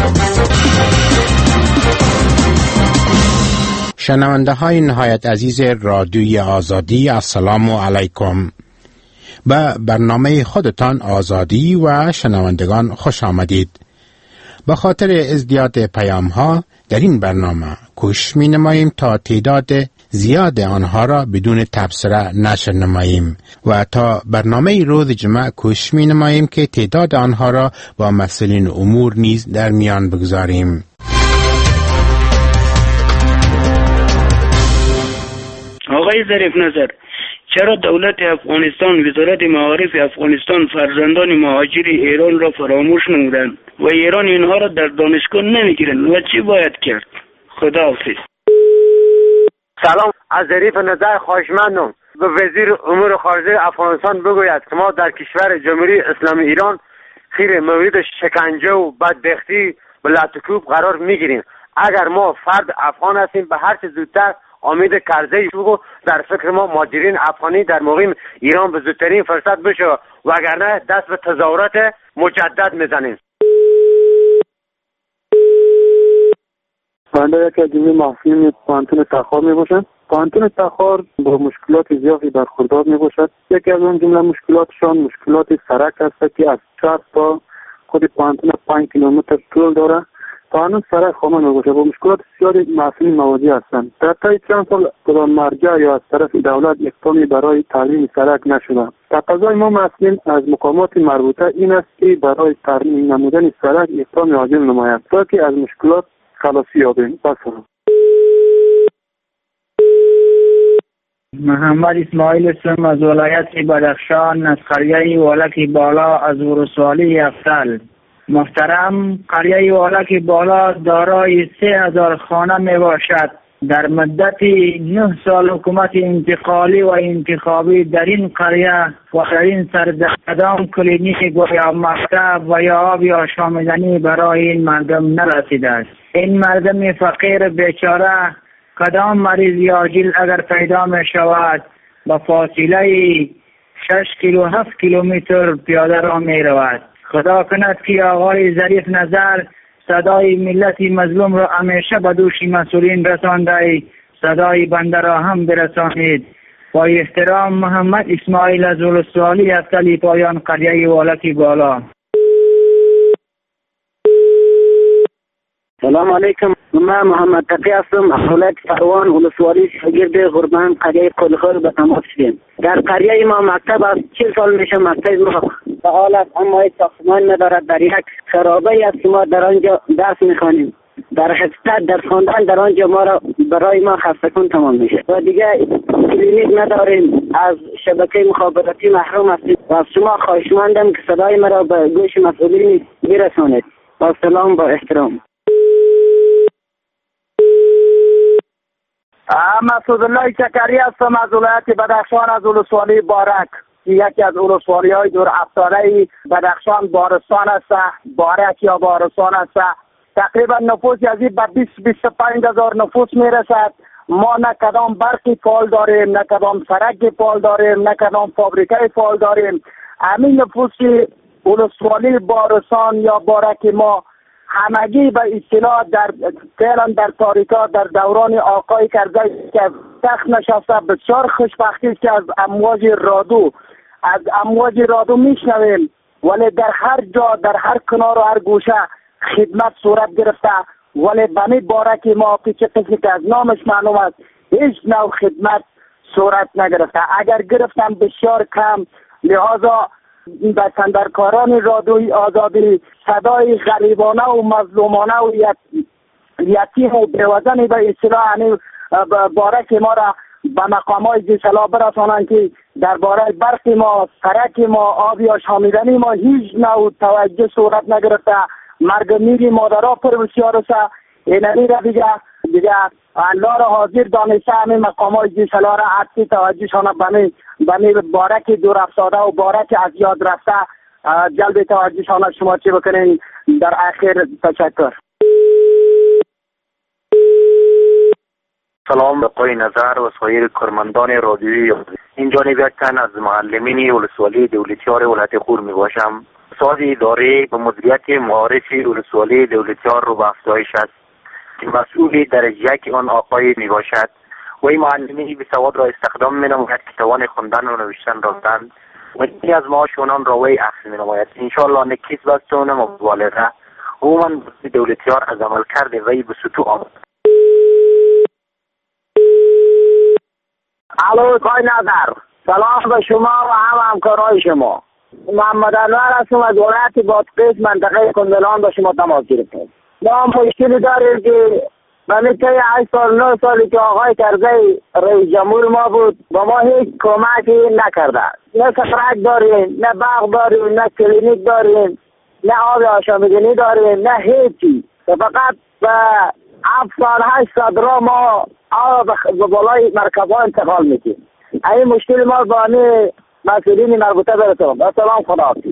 شنونده های نهایت عزیز رادیوی آزادی، السلام علیکم. به برنامه خودتان آزادی و شنوندگان خوش آمدید. به خاطر ازدیاد پیام ها در این برنامه کوشش می نماییم تا تعداد زیاد آنها را بدون تبصره نشر نماییم و تا برنامه روز جمعه کوشش می نماییم که تعداد آنها را با مسئولین امور نیز در میان بگذاریم. آقای ظریف نظر، چرا دولت افغانستان، وزارت معارف افغانستان فرزندان مهاجر ایران را فراموش نمودند و ایران اینها را در دانشگاه نمیگیرند و چی باید کرد؟ خداحافظ. سلام، از ظریف نظر خواهشمندم به وزیر امور خارجه افغانستان بگوید که ما در کشور جمهوری اسلامی ایران خیر مورد شکنجه و بدبختی و لطکوب قرار میگیریم. اگر ما فرد افغان هستیم به هر چه زودتر امید کرزی شو در فکر ما مهاجرین افغانی در مقیم ایران به زودترین فرصت بشه، وگرنه دست به تظاهرات مجدد میزنیم. بنده یکی از جمعی محصولین پانتون تخار می باشد. پانتون تخار با مشکلات زیادی برخوردار می باشد. یکی از اون جمله مشکلاتشان مشکلات سرک است که از چپ تا خود پانتون 5 کیلومتر طول داره. تا هنوز سرک خامه می باشد. با مشکلات زیادی محصولین مواجه هستند. در طی چند سال کدام مرجع یا از طرف دولت اقدامی برای تعلیم سرک نشده. تقاضای ما مسئولین از مقامات مربوطه این است که برای ترمیم نمودن سرک اقدام عاجل نماید تا که از مشکلات خلاصی یابیم. بسیار محمد اسماعیل اسم از ولایت بدخشان، از قریه والک بالا، از ولسوالی افضل. محترم، قریه والک بالا دارای 3000 خانه می باشد. در مدت 9 سال حکومت انتقالی و انتخابی در این قریه و در این سرزمین کلینیک و یا مکتب و یا آب یا آشامیدنی برای این مردم نرسیده است. این مردم فقیر بیچاره کدام مریض عاجل اگر پیدا می شود با فاصله 6 کیلو 7 کیلومتر پیاده را می رود. خدا کند که آقای ظریف نظر صدای ملت مظلوم را همیشه به دوش مسئولین رسانده، صدای بنده را هم برسانید. با احترام محمد اسماعیل از ولسوالی افتلی پایان قریه والکی بالا. سلام علیکم، من محمد تقی هستم از ولایت فروان ولسوالی شاگرد غربان قریه کلخور به تماس شدیم. در قریه ما مکتب از 40 سال میشه مکتب ما فعال است، اما هیچ ساختمان ندارد. در یک خرابه است که ما در آنجا درس میخوانیم. در حقیقت در خواندن در آنجا ما را برای ما خسته‌کن تمام میشه و دیگه کلینیک نداریم، از شبکه مخابراتی محروم هستیم و از شما خواهشمندم که صدای مرا به گوش مسئولین برسانید. با سلام، با احترام. مسعود الله چکری هستم از ولایت بدخشان از ولسوالی بارک. یکی از ولسوالی های دور افتاده بدخشان بارستان است، بارک یا بارستان است. تقریبا نفوس از این به 20-25 هزار نفوس میرسد. ما نه کدام برقی فعال داریم، نه کدام سرک فعال داریم، نه کدام فابریکه فعال داریم. همین نفوس ولسوالی بارستان یا بارک ما همگی به اصطلاح فعلا در تاریکا در دوران آقای کرزی که تخت نشسته بسیار خوشبختی است که از امواج رادو میشنویم، ولی در هر جا در هر کنار و هر گوشه خدمت صورت گرفته، ولی بمی بارک ما پیچ که از نامش معلوم است هیچ نوع خدمت صورت نگرفته. اگر گرفتم بسیار کم، لحاظا به کندرکاران رادوی آزادی صدای غریبانه و مظلومانه و یتیم و بیوزنی به اصطلاح بارک ما را به مقامات ذی‌صلاح برسانند که درباره برق ما، سرک ما، آب یا شامیدنی ما هیچ نوع توجه صورت نگرفته. مرگ میری مادرها پر بسیار است. اینمی را دیگه الله را حاضر دانسته همین مقامات ذی‌صلاح را حتی توجهشان بمی بارک دور افتاده و بارک از یاد رفته جلب توجهشان شما چی بکنین. در آخر تشکر. سلام به قوی نظر و سایر کارمندان رادیویی. این جانب یک تن از معلمین ولسوالی دولتیار ولایت خور می باشم. ساز اداره به مدیریت معارف ولسوالی دولتیار رو به افزایش است که مسئول درجه یک آن آقای می باشد و این معلمین به سواد را استخدام می نماید که توان خواندن و نوشتن دارند و این از معاش آنان را وی اخذ می نماید. انشاءالله نکیس بستون مبالغه عموما دولتیار از عمل کرده وی به سطوح آمد. الو قای نظر، سلام به شما و همکارای شما. محمد انور هستم از ولایت بادغیس منطقه کندلان با شما تماس گرفتم. ما مشکلی داریم که من طی 8 سال 9 سالی که آقای کرزی رئیس جمهور ما بود با ما هیچ کمکی نکرده. نه سرک داریم، نه باغ داریم، نه کلینیک داریم، نه آب آشامیدنی داریم، نه هیچی. فقط به 7 سال 8 سال را ما آب به بالای مرکب‌ها انتقال میدیم. این مشکل ما با مسئولین مربوطه برسونم. السلام، خداحافظ.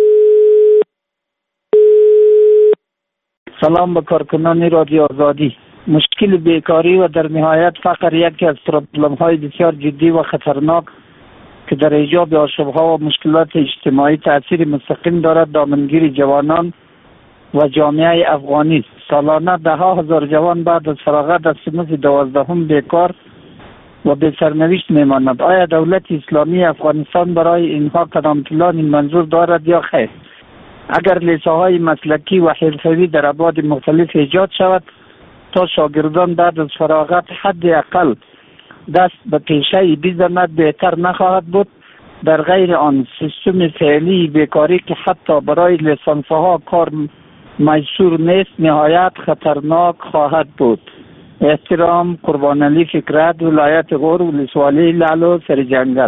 سلام به کارکنان رادیو آزادی. مشکل بیکاری و در نهایت فقر یکی از پرابلم‌های بسیار جدی و خطرناک که در ایجاد آشوب‌ها و مشکلات اجتماعی تأثیر مستقیم دارد دامنگیر جوانان و جامعه افغانی است. سالانه 10,000 جوان بعد از فراغت از صنف 12 بیکار و به سرنوشت میماند. آیا دولت اسلامی افغانستان برای اینها کدام پلان منظور دارد یا خیر؟ اگر لیسه‌های مسلکی و حرفه‌ای در ابعاد مختلف ایجاد شود تا شاگردان بعد از فراغت حداقل دست به پیشه بزنند بهتر نخواهد بود؟ در غیر آن سیستم فعلی بیکاری که حتی برای لیسانس‌ها کار میسور نیست نهایت خطرناک خواهد بود. احترام، قربان علی فکرت، ولایت غور، ولسوالی لالو سرجنگل.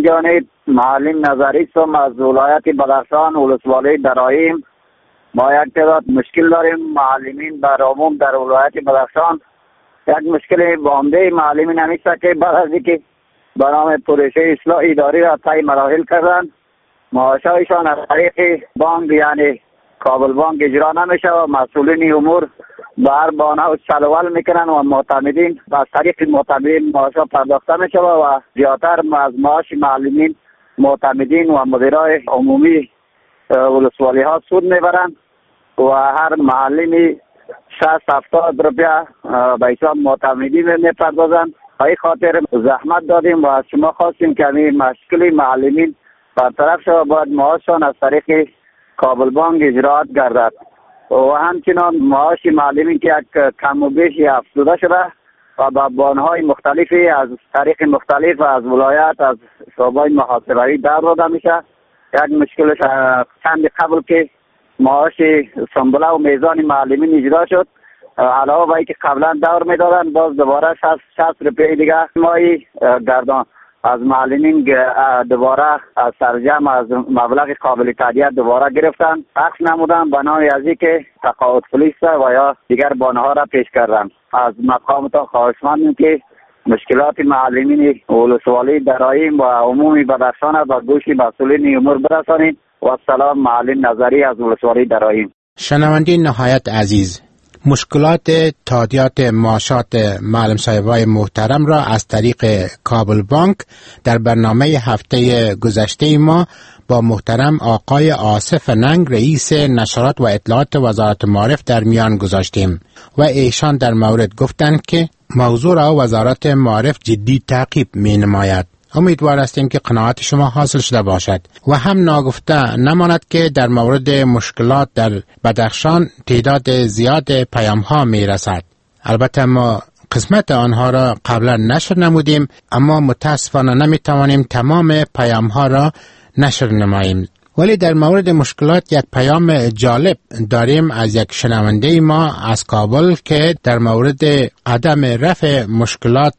جانب معلم نظری سم از ولایت بدخشان ولسوالی درایم. ما یک تعداد مشکل داریم معلمین بر عموم در ولایت بدخشان. یک مشکل بامده معلمین همیشه که بعد از اینکه به نام پروژه اصلاح اداری را طی مراحل کردند معاشایشان از طریق بانک یعنی کابل بانک اجرا نمیشه و مسئولین امور بر بانه و چلول میکنن و معتمدین از طریق معتمدین معاشا پرداخته میشه و زیادتر از معاش معلمین معتمدین و مدیرای عمومی ولسوالی ها سود میبرن و هر معلمی 60-70 روپیه به حساب معتمدین میپردازن. های خاطر زحمت دادیم و از شما خواستیم که این مشکلی معلمین برطرف شود باید معاششان از طریق کابل بانک اجراات گردد و همچنان معاش معلمین که یک کم و بیشی افزوده شده و به بانهای مختلفی از طریق مختلف از ولایت از شعبه محاسبه‌ای در داده میشه. یک مشکلش چند قبل که معاش سنبله و میزان معلمین اجرا شد علاوه بر اینکه قبلا دور میدادن باز دوباره 60 روپیه دیگه ماهی گردان از معلمین دوباره از سرجم از مبلغ قابل تادیه دوباره گرفتن عکس نمودن بنای از اینکه تقاعد پلیس و یا دیگر بانه‌ها را پیش کردن. از مقام تا خواهشمندیم که مشکلات معلمین ولسوالی درایم و عمومی بدخشان به گوش مسئولین امور برسانید. و سلام معلم نظری از ولسوالی درایم. شنونده نهایت عزیز، مشکلات تادیات معاشات معلم صاحبای محترم را از طریق کابل بانک در برنامه هفته گذشته ما با محترم آقای آصف ننگ رئیس نشرات و اطلاعات وزارت معارف در میان گذاشتیم و ایشان در مورد گفتند که موضوع را وزارت معارف جدی تعقیب می نماید. امیدوار هستیم که قناعت شما حاصل شده باشد و هم ناگفته نماند که در مورد مشکلات در بدخشان تعداد زیاد پیام ها می رسد. البته ما قسمت آنها را قبلا نشر نمودیم اما متاسفانه نمی توانیم تمام پیام ها را نشر نماییم. ولی در مورد مشکلات یک پیام جالب داریم از یک شنونده ما از کابل که در مورد عدم رفع مشکلات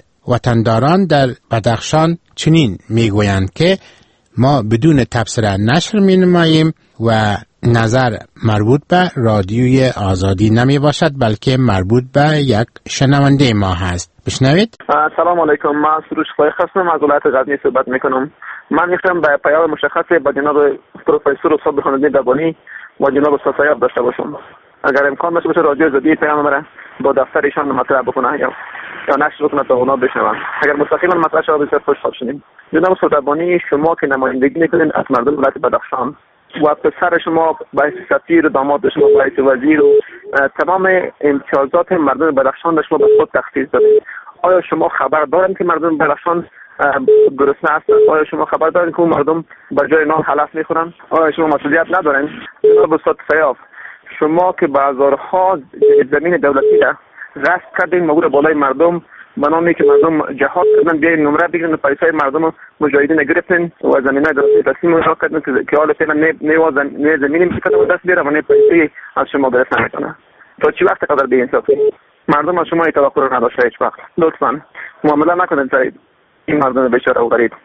وطنداران در بدخشان چنین میگویند که ما بدون تبصره نشر می نماییم و نظر مربوط به رادیوی آزادی نمی باشد بلکه مربوط به یک شنونده ما هست. بشنوید. سلام علیکم، من سروش خواهی خستم از ولایت غزنی صحبت میکنم. من میخوام به پیام مشخص با جناب پروفسور استاد بهاءالدین ربانی و جناب استاد سیاف داشته باشم. اگر امکان داشته باشه رادیو آزادی پیام مرا با دفترشان مطرح بکنه یا نشر کنه تا اونا بشنون. اگر مستقیما مطرح شود بسیار خوشحال شدیم. جناب استاد ربانی، شما که نمایندگی میکنید از مردم ولایت بدخشان و پسر شما باعث سفیر و داماد شما باعث وزیر و تمام امتیازات مردم بدخشان به شما به خود تخصیص دادید. آیا شما خبر دارید که مردم بدخشان گرسنه هستند؟ آیا شما خبر دارید که مردم به جای نان حلف میخورند؟ آیا شما مسئولیت ندارید؟ جناب استاد سیاف، شما که بازارها زمین دولتی را غصب کردین مگور بالای مردم به نامی که مردم جهاد کردن بیاین نمره بگیرن و پیسای مردم مجاهدین گرفتن و زمینای دولتی تقسیم اونها کردن که حالا فعلا نه زمینی میکنه و دست بیاره و نه پیسای از شما برس نمیکنه. تا چی وقت قدر به انصافی؟ مردم از شما این توقع رو نداشته هیچ وقت. لطفا معامله نکنید سر این مردم بیچاره و غریب.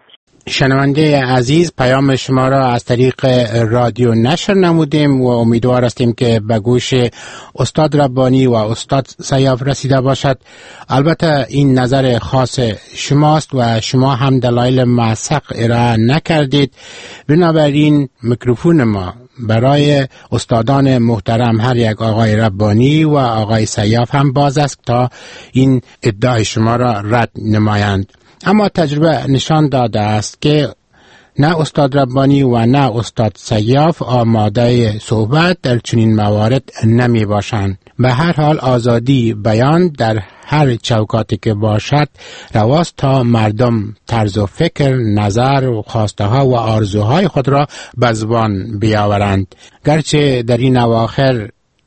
شنونده عزیز، پیام شما را از طریق رادیو نشر نمودیم و امیدوار هستیم که به گوش استاد ربانی و استاد سیاف رسیده باشد. البته این نظر خاص شماست و شما هم دلایل موثق ارائه نکردید، بنابراین میکروفون ما برای استادان محترم هر یک آقای ربانی و آقای سیاف هم باز است تا این ادعای شما را رد نمایند. اما تجربه نشان داده است که نه استاد ربانی و نه استاد سیاف آماده صحبت در چنین موارد نمی باشند. به هر حال آزادی بیان در هر چوکاتی که باشد رواست تا مردم طرز و فکر، نظر و خواسته ها و آرزوهای خود را به زبان بیاورند. گرچه در این اواخر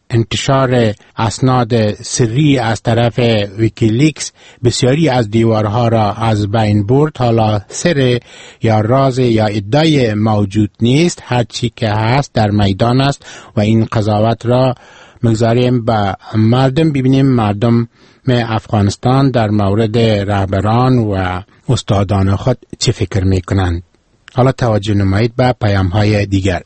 انتشار اسناد سری از طرف ویکیلیکس بسیاری از دیوارها را از بین برد، حالا سر یا راز یا ادعای موجود نیست، هرچی که هست در میدان است و این قضاوت را میگذاریم به مردم ببینیم مردم افغانستان در مورد رهبران و استادان خود چه فکر میکنند. حالا توجه نمایید به پیام های دیگر.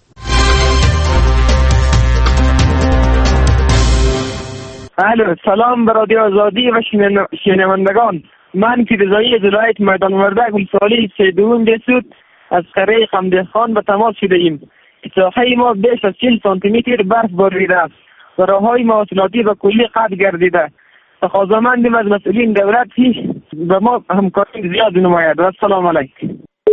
الو، سلام به رادیو آزادی و شنوندگان. من پیرزایی از ولایت میدان وردک ولسوالی 32 دسود از قریه خمدهخان به تماس شده ایم. ساحه ما بیش از 40 سانتی متر برف باریده است و راههای مواصلاتی به کلی قطع گردیده. تقاضامندیم از مسئولین دولت به ما همکاری زیاد نماید. و السلام علیکم.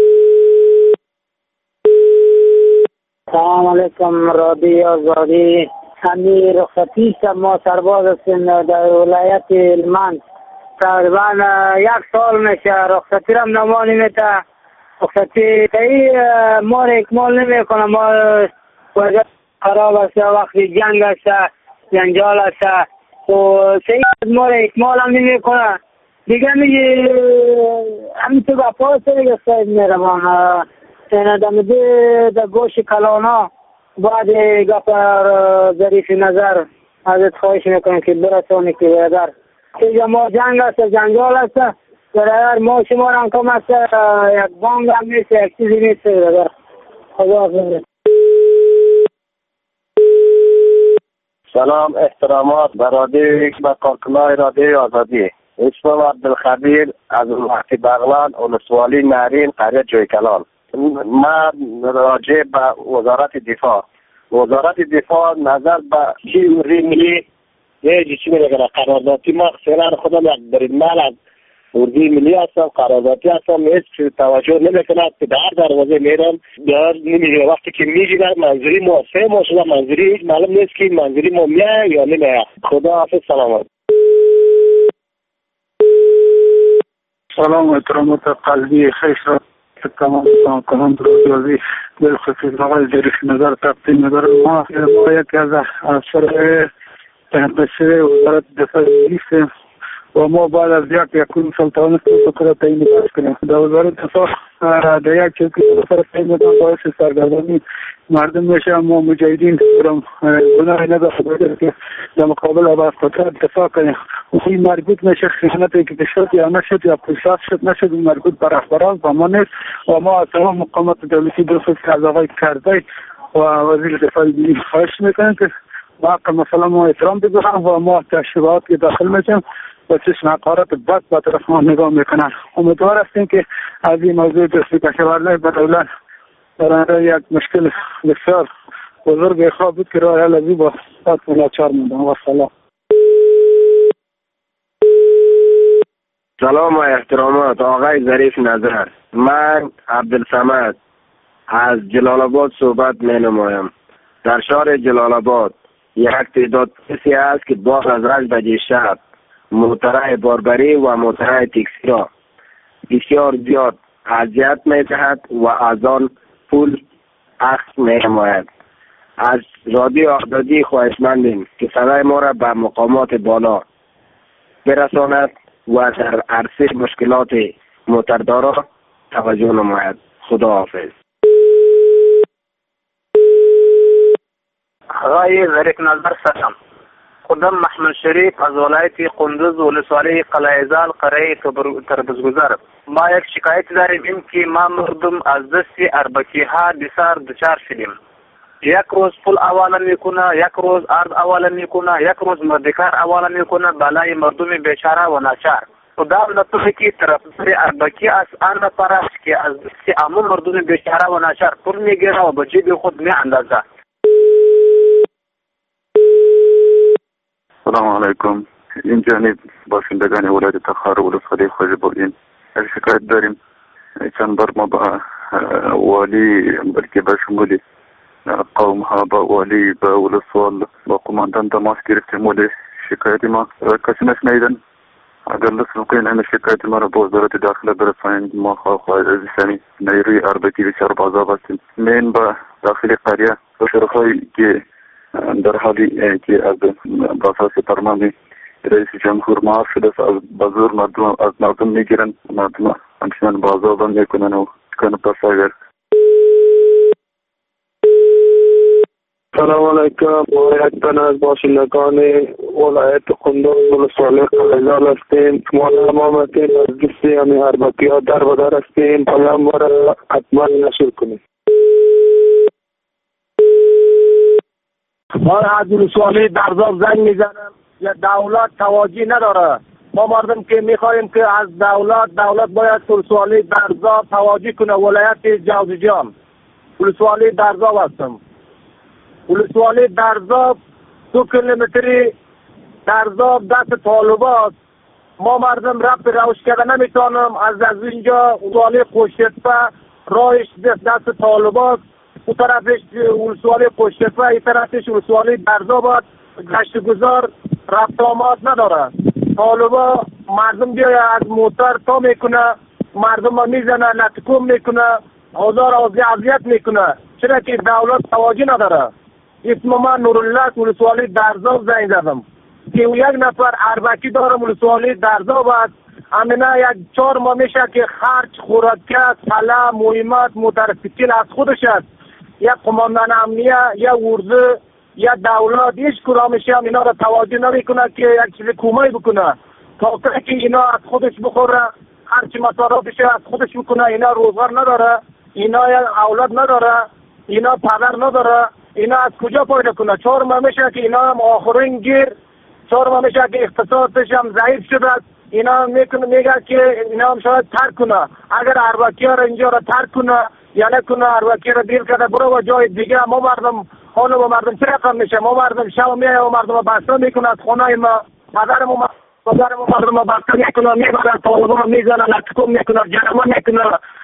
سلام علیکم رادیو آزادی. همی رخصتی ما سرباز هستیم در ولایت هلمند. تقریبا 1 سال میشه رخصتی را نما نمیده. رخصتی تایی ما را اکمال نمی کنه. ما وضع خراب است، وقتی جنگ است، جنجال است و سید ما را اکمال هم نمی کنه. دیگه میگه همین تو گفت دیگه سید میره من دمده در گوش کلانا. بعد گفت ظریف نظر ازت خواهش میکنم که برسانی که برادر که ما جنگ است، جنجال است برادر. ما شما را هم کم است، یک بانگ هم نیست، یک چیزی نیست برادر. خدا حافظ. سلام احترامات برادر و کارکنان رادیو آزادی. اسمم عبدالخبیر از وقتی بغلان ولسوالی نارین قریه جوی کلان. من راجع به وزارت دفاع نظر به چی ملی یه چی میگه قراردادی ما فعلا خودم یک بریدمن از اردوی ملی هستم، قراردادی هستم، هیچ توجه نمیکنه که در دروازه میرم در نمیگه. وقتی که میگیرن منظوری موافقه ما شده، منظوری هیچ معلوم نیست که منظوری ما میه یا نمیه. خدا حافظ. سلامت. سلام احترامات قلبی خیش را تمام کنم رادیویی بالخصوص آقای ظریف نظر تقدیم نظر ما یکی از افسرهای تحقیقی وزارت دفاع است و ما بعد از یک سال توانستیم فکر تعیین کنیم. در وزارت دفاع در یک چوکی سر تعیین باعث سرگردانی مردم میشه. ما مجاهدین گناه نداریم که در مقابل از خطر دفاع کنیم. این مربوط میشه خیانتی که شد یا نشد یا پوشاک شد نشد، این مربوط به رهبران و ما نیست. و ما از تمام مقامات دولتی بالخصوص از آقای کرزی و وزیر دفاع ملی خواهش میکنیم که واقع مثلا ما احترام بگذارم و ما تشریفات که داخل میشیم و چشم حقارت بد به طرف ما نگاه میکنن. امیدوار هستیم که از این موضوع دستی کشورهای به دولت برای یک مشکل بسیار بزرگ خواب بود که راه حل ازی با سات ملاچار موندم. و سلام. سلام و احترامات آقای ظریف نظر. من عبدالصمد از جلال آباد صحبت می نمایم. در شهر جلال آباد یک تعداد کسی است که بعد از 8 بجه شب موترهای باربری و موترهای تاکسی را بسیار زیاد اذیت می دهد و از آن پول اخذ می نماید. از رادیو آزادی خواهشمندیم که صدای ما را به مقامات بالا برساند و در عرصه مشکلات موتردارا توجه نماید. خدا حافظ. آقای ظریف نظر سلام. خودم محمد شریف از ولایت قندوز ولسوالی قلعه‌زال قریه تربزگذر. ما یک شکایت داریم این که ما مردم از دست اربکی ها بسیار دچار شدیم. یک روز پول حواله میکنه، یک روز ارز حواله میکنه، یک روز مردکار حواله میکنه بالای مردم بیچاره و ناچار. خدا نطفه که طرفدار اربکی از آن پرست که از دست عمو مردم بیچاره و ناچار پول میگیره و به جیب خود میاندازه. سلام علیکم. این جانب باشندگان ولایت تخار ولسوالی خوشبالین یک شکایت داریم. چند بار ما با والی بلکه به شمول قوم ها با والی با ولسوال با قماندان تماس گرفتیم ولی شکایت ما کسی نشنیدن. اگر لطف میکنین همه شکایت ما را به وزارت داخله برسانید. ما خواهد از سمی نیروی اربکی بسیار بازاب هستیم. من با داخل قریه و شرخهایی که در حالی که از اساس فرمان رئیس جمهور معاف شده از بازور مردم از مردم میگیرن، مردم همچنان بازاب میکنن و کن پس اگر. سلام علیکم. ما یک تن از باشندگان ولایت قندوز ولسوالی قلیزال هستیم. ما تمامتین از دستی همین اربکی ها در بدر هستیم. پیام را حتما نشر کنیم. ما از ولسوالی درزاب زنگ میزنم. یا دولت توجه نداره. ما مردم که میخوایم که از دولت باید ولسوالی درزاب توجه کنه. ولایت جوزجان ولسوالی درزاب هستم. ولسوالی درزاب 2 کیلومتری درزاب دست طالبات. ما مردم رفت روش کرده نمیتونم. از اینجا ولسوالی خوشتفه راهش دست طالبات، اون طرفش ولسوالی خوشتفه، این طرفش ولسوالی درزاب است. گشت گذار رفت آمد نداره. طالبا مردم بیا از موتر تا میکنه، مردم ها میزنه، لطکوم میکنه، اذیت میکنه. چرا که دولت توجه نداره. اسم من نورالله ولسوالی درزاب زنگ زدم که یک نفر اربکی داره ولسوالی درزاب است. همینه 4 ماه میشه که خرج خوراکیات حالا مهمات موتورسیکل از خودش است. یک قماندان امنیه یا ورزه یا دولت هیچ کدامش هم اینا را توجه نمیکنه که یک چیز کمک بکنه تا که اینا از خودش بخوره، هرچی مصارفش از خودش بکنه. اینا روزگار نداره، اینا اولاد نداره، اینا پدر نداره. اینا از کجا پیدا کنه؟ 4 ماه میشه که اینا هم آخرین گیر، 4 ماه میشه که اقتصادش هم ضعیف شده. اینا میگه که اینا هم شاید ترک کنه. اگر اربکی ها را اینجا را ترک کنه یا نکنه، اربکی را دیر کرده برو و جای دیگه، ما مردم حالا با مردم چه رقم میشه؟ ما مردم شب میایه و مردم بسته میکنه از خونه ما. مادرم مردم بسته میکنه، میبرن طالبان میزنن، لطکوم میکنه، جرمه میکنه.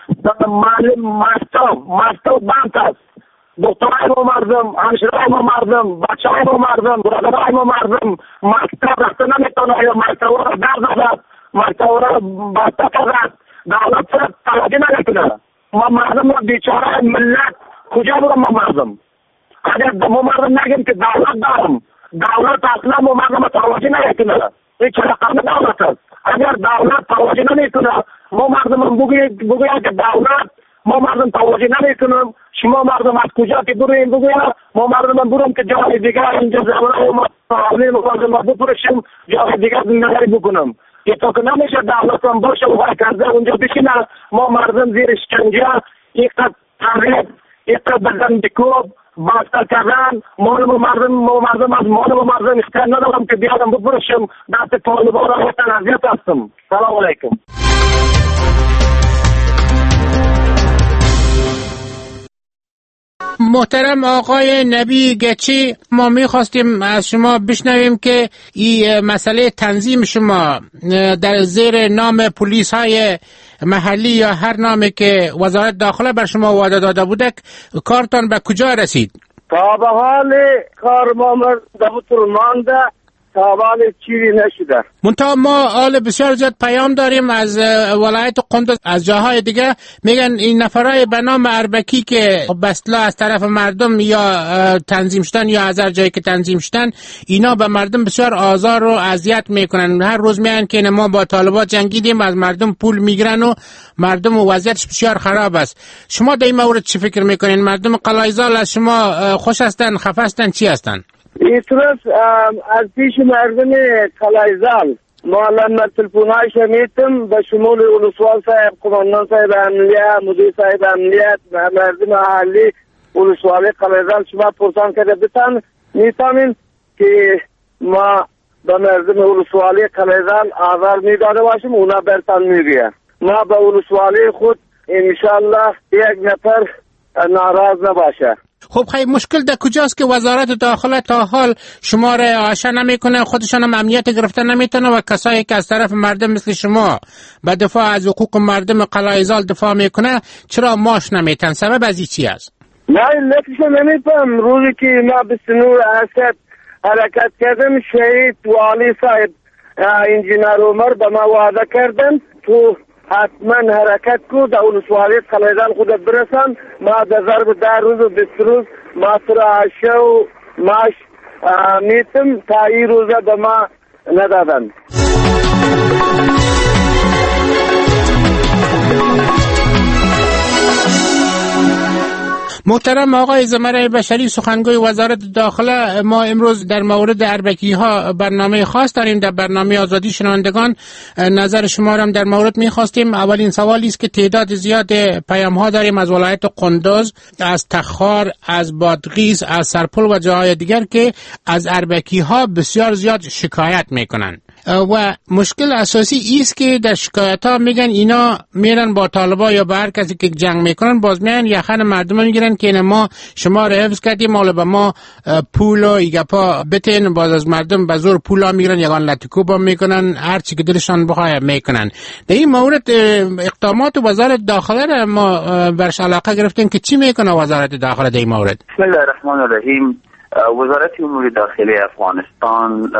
مستو بند است. دکترای ما مردم، همشرای ما مردم، بچهای ما مردم، برادرای ما مردم مکتب رفته نمیتونه یا مکتب را در زدد، مکتب را بسته کرد. دولت توجه نمیکنه. ما مردم را بیچاره ملت کجا برم؟ ما مردم اگر ما مردم نگیم که دولت دارم، دولت اصلا ما مردم توجه نمیکنه. این چه رقم دولت است؟ اگر دولت توجه نمیکنه، ما مردم بگوید که دولت ما مردم توجه نمیکنم. شما مردم از کجا که بریم بگوید، ما مردم برم که جای دیگر اینجا زمانه ما بپرشیم، جای دیگر زندگی بکنم. که تا که نمیشه دولت هم باشه و کرده اونجا بشینه، ما مردم زیر شکنجه، یک تا تحریف، یک تا بدن بکوب، باسته کردن، مال مردم از مال مردم اختیار ندارم که بیادم بپرشم. دست طالبان را وطن اذیت هستم. سلام علیکم. محترم آقای نبی گچی، ما میخواستیم از شما بشنویم که این مسئله تنظیم شما در زیر نام پلیس های محلی یا هر نامی که وزارت داخله بر شما وعده داده بوده، کارتان به کجا رسید؟ تا به حال کار ما دفتر مانده، تا به حال چیزی نشده. منتها ما آل بسیار زیاد پیام داریم از ولایت قندوز، از جاهای دیگه، میگن این نفرای به نام اربکی که بسلا از طرف مردم یا تنظیم شدن یا از هر جایی که تنظیم شدن، اینا به مردم بسیار آزار و اذیت میکنن. هر روز میگن که ما با طالبات جنگیدیم، از مردم پول میگیرن و مردم وضعیتش بسیار خراب است. شما در این مورد چی فکر میکنین؟ مردم قلایزال از شما خوش هستن، خفه هستن، چی هستن؟ این طرف از پیش مردم قلایزال ما الان تلفن‌های شمیتم به شمول ولسوال صاحب، قماندان صاحب امنیت، مدیر صاحب امنیت، مردم اهالی ولسوالی قلایزال شما پرسان کرده بتن میتونین که ما به مردم ولسوالی قلایزال آوار میداده باشیم، اونا برتن میگه. ما به ولسوالی خود انشالله یک نفر ناراض نباشه. خب خیلی مشکل در کجاست که وزارت داخله تا حال شما را آشنا نمیکنه، خودشان هم امنیت گرفتن نمیتونه و کسایی که از طرف مردم مثل شما به دفاع از حقوق مردم قلایزال دفاع میکنه چرا ماش نمیتن؟ سبب از این چی است؟ نه لکشو نمیتونم. روزی که ما به سنور اسد حرکت کردم، شهید والی صاحب انجینر عمر به ما وعده کردن تو حتما حرکت کو در ولسوالی قلایزال خود برسن. ما در ضرب 10 روز و 20 روز ما ترا شو ماش میتم تا این روزه به ما ندادن. محترم آقای زمره بشری، سخنگوی وزارت داخله، ما امروز در مورد اربکی ها برنامه خاص داریم. در برنامه آزادی شنوندگان نظر شما را در مورد می‌خواستیم. اولین سوالی است که تعداد زیاد پیام ها داریم از ولایت قندوز، از تخار، از بادغیس، از سرپل و جاهای دیگر که از اربکی ها بسیار زیاد شکایت میکنن و مشکل اساسی است که در شکایت ها میگن اینا میرن با طالبا یا با هر کسی که جنگ میکنن باز میان یخن مردم میگیرن که ما شما رو حفظ کردیم، مال به ما پول و ایگپا بتین، باز از مردم به زور پولا میگیرن، یگان لطیکوبا میکنن، هر چی که دلشان بخواه میکنن. در این مورد اقدامات وزارت داخله را ما برش علاقه گرفتیم که چی میکنه وزارت داخله در این مورد؟ بسم الله الرحمن الرحیم. وزارت امور داخلی افغانستان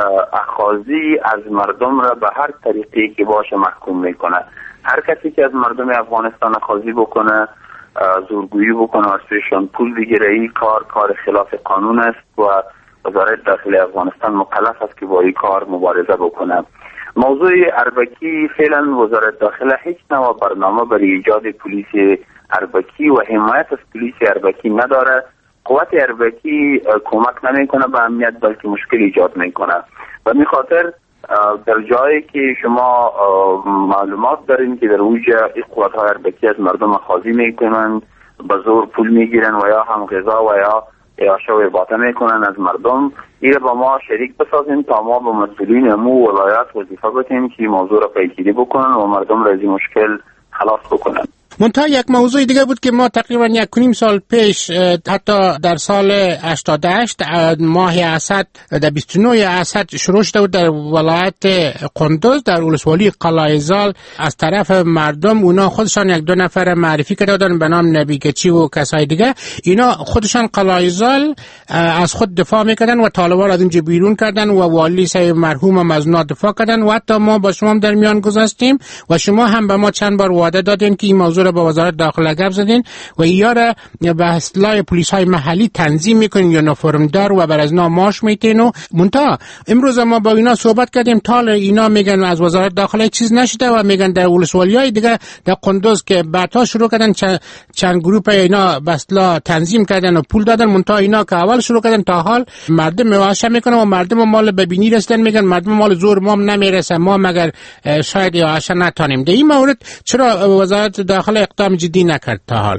اخاذی از مردم را به هر طریقی که باشه محکوم میکنه. هر کسی که از مردم افغانستان اخاذی بکنه، زورگویی بکنه، از سویشان پول بگیره، این کار خلاف قانون است و وزارت داخلی افغانستان مکلف است که با این کار مبارزه بکنه. موضوع اربکی فعلا وزارت داخله هیچ نوع برنامه برای ایجاد پلیس اربکی و حمایت از پلیس اربکی نداره. قوت اربکی کمک نمیکنه به امنیت، بلکه مشکل ایجاد میکنه. و می خاطر در جایی که شما معلومات دارین که در اوجه این قوت های اربکی از مردم اخاذی میکنن، به زور پول میگیرن و یا هم غذا و یا عیاشه و ارباطه میکنن از مردم. این با ما شریک بسازیم تا ما با مسئولین امو ولایت وظیفه بکنیم که موضوع را پیگیری بکنن و مردم را از این مشکل خلاص بکنن. منتها یک موضوع دیگه بود که ما تقریبا 1.5 سال پیش، حتی در سال 88 ماه اسد، در 29 اسد شروع شده بود در ولایت قندوز، در ولسوالی قلایزال از طرف مردم. اونا خودشان 1-2 نفر معرفی کرده بودن به نام نبی گچی و کسای دیگه. اینا خودشان قلایزال از خود دفاع میکردن و طالبان از اونجا بیرون کردن و والی صاحب مرحوم از اونا دفاع کردن و حتی ما با شما در میان گذاشتیم و شما هم به ما چند بار وعده دادین که این موضوع را با وزارت داخله گپ زدین و ایاره به اصطلاح پلیس های محلی تنظیم میکنین یا نفرم دار و بر از اینا معاش میتین. و منتها امروز ما با اینا صحبت کردیم، تا اینا میگن از وزارت داخله چیز نشده و میگن در ولسوالی های دیگه در قندوز که بعدا شروع کردن چند گروپ اینا به اصطلاح تنظیم کردن و پول دادن. منتها اینا که اول شروع کردن تا حال مردم معاش میکنن و مردم مال ببینی رسیدن، میگن مردم مال زور ما نمیرسه، ما مگر شاید عاش نتانیم. در این مورد چرا وزارت داخله اقدام جدی نکرد تا حال؟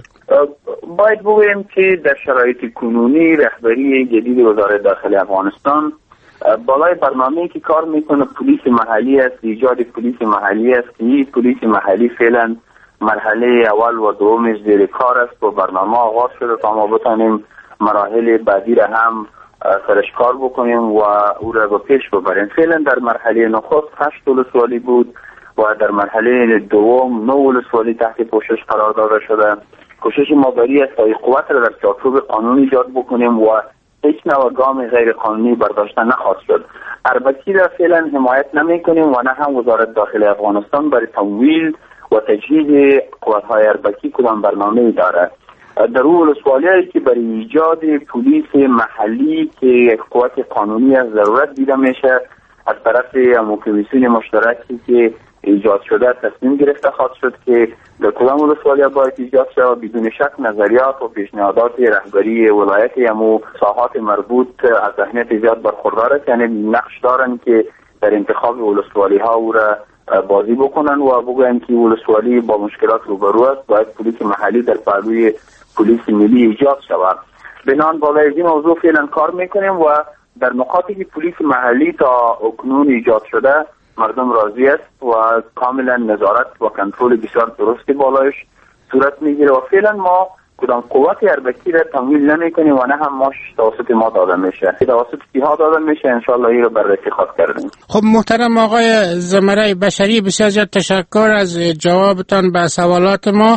باید بگویم که در شرایط کنونی رهبری جدید وزارت داخلی افغانستان بالای برنامه‌ای که کار میکنه پلیس محلی است، ایجاد پلیس محلی است. این پلیس محلی فعلا مرحله اول و دومش زیر کار است و برنامه آغاز شده تا ما بتانیم مراحل بعدی را هم سرش کار بکنیم و او را به پیش ببریم. فعلا در مرحله نخست 8 ولسوالی بود و در مرحله دوم 9 ولسوالی تحت پوشش قرار داده شده. کوشش ما بری است تا این قوت را در چارچوب قانون ایجاد بکنیم و هیچ نوع گام غیر قانونی برداشته نخواهد شد. اربکی را فعلا حمایت نمی کنیم و نه هم وزارت داخلی افغانستان برای تمویل و تجهیز قوت‌های اربکی کدام برنامه‌ای دارد. در اون ولسوالی‌هایی که برای ایجاد پلیس محلی که یک قوت قانونی از ضرورت دیده میشه، از طرف کمیسیون مشترکی که ایجاد شده تصمیم گرفته خواهد شد که در کدام ولسوالی باید ایجاد شود. بدون شک نظریات و پیشنهادات رهبری ولایت و ساحات مربوط از ذهنیت زیاد برخوردار است، یعنی نقش دارن که در انتخاب ولسوالی ها او را بازی بکنن و بگوین که ولسوالی با مشکلات روبرو است، باید پلیس محلی در پهلوی پلیس ملی ایجاد شود. بنان بالای این موضوع فعلا کار میکنیم و در نقاطی که پلیس محلی تا اکنون ایجاد شده مردم راضی است و کاملا نظارت و کنترل بسیار درستی بالایش صورت میگیره و فعلا ما کدام قوت اربکی را تمویل نمیکنیم و نه هم ماش توسط ما داده میشه، توسط کیها داده میشه انشالله این رو بررسی خواهد کردیم. خب محترم آقای زمره بشری، بسیار زیاد تشکر از جوابتان به سوالات ما.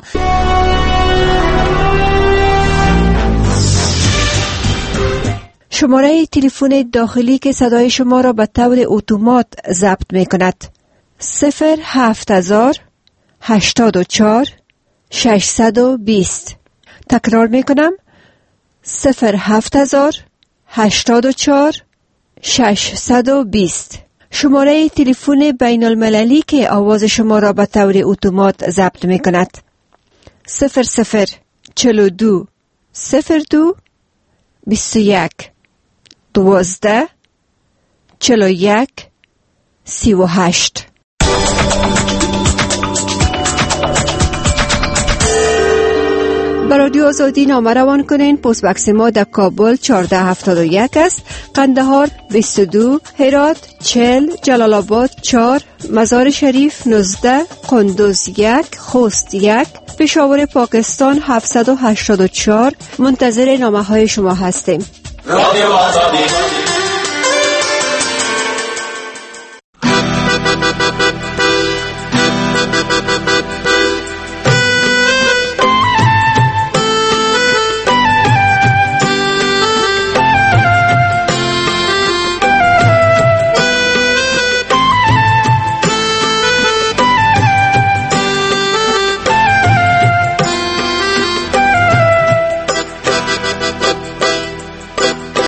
شماره تلفن داخلی که صدای شما را به طور اتومات ضبط می کند 07000 84 620. تکرار می کنم 07000 84 620. شماره تلفن بین المللی که آواز شما را به طور اتومات ضبط می کند 00 42 02 21 12 41 38. به رادیو آزادی نامه روان کنین. پست بکس ما در کابل 1471 است، قندهار 22، هرات 40، جلال آباد 4، مزار شریف 19، قندوز 1، خوست 1، پشاور پاکستان 784. منتظر نامه های شما هستیم. رادیو آزادی.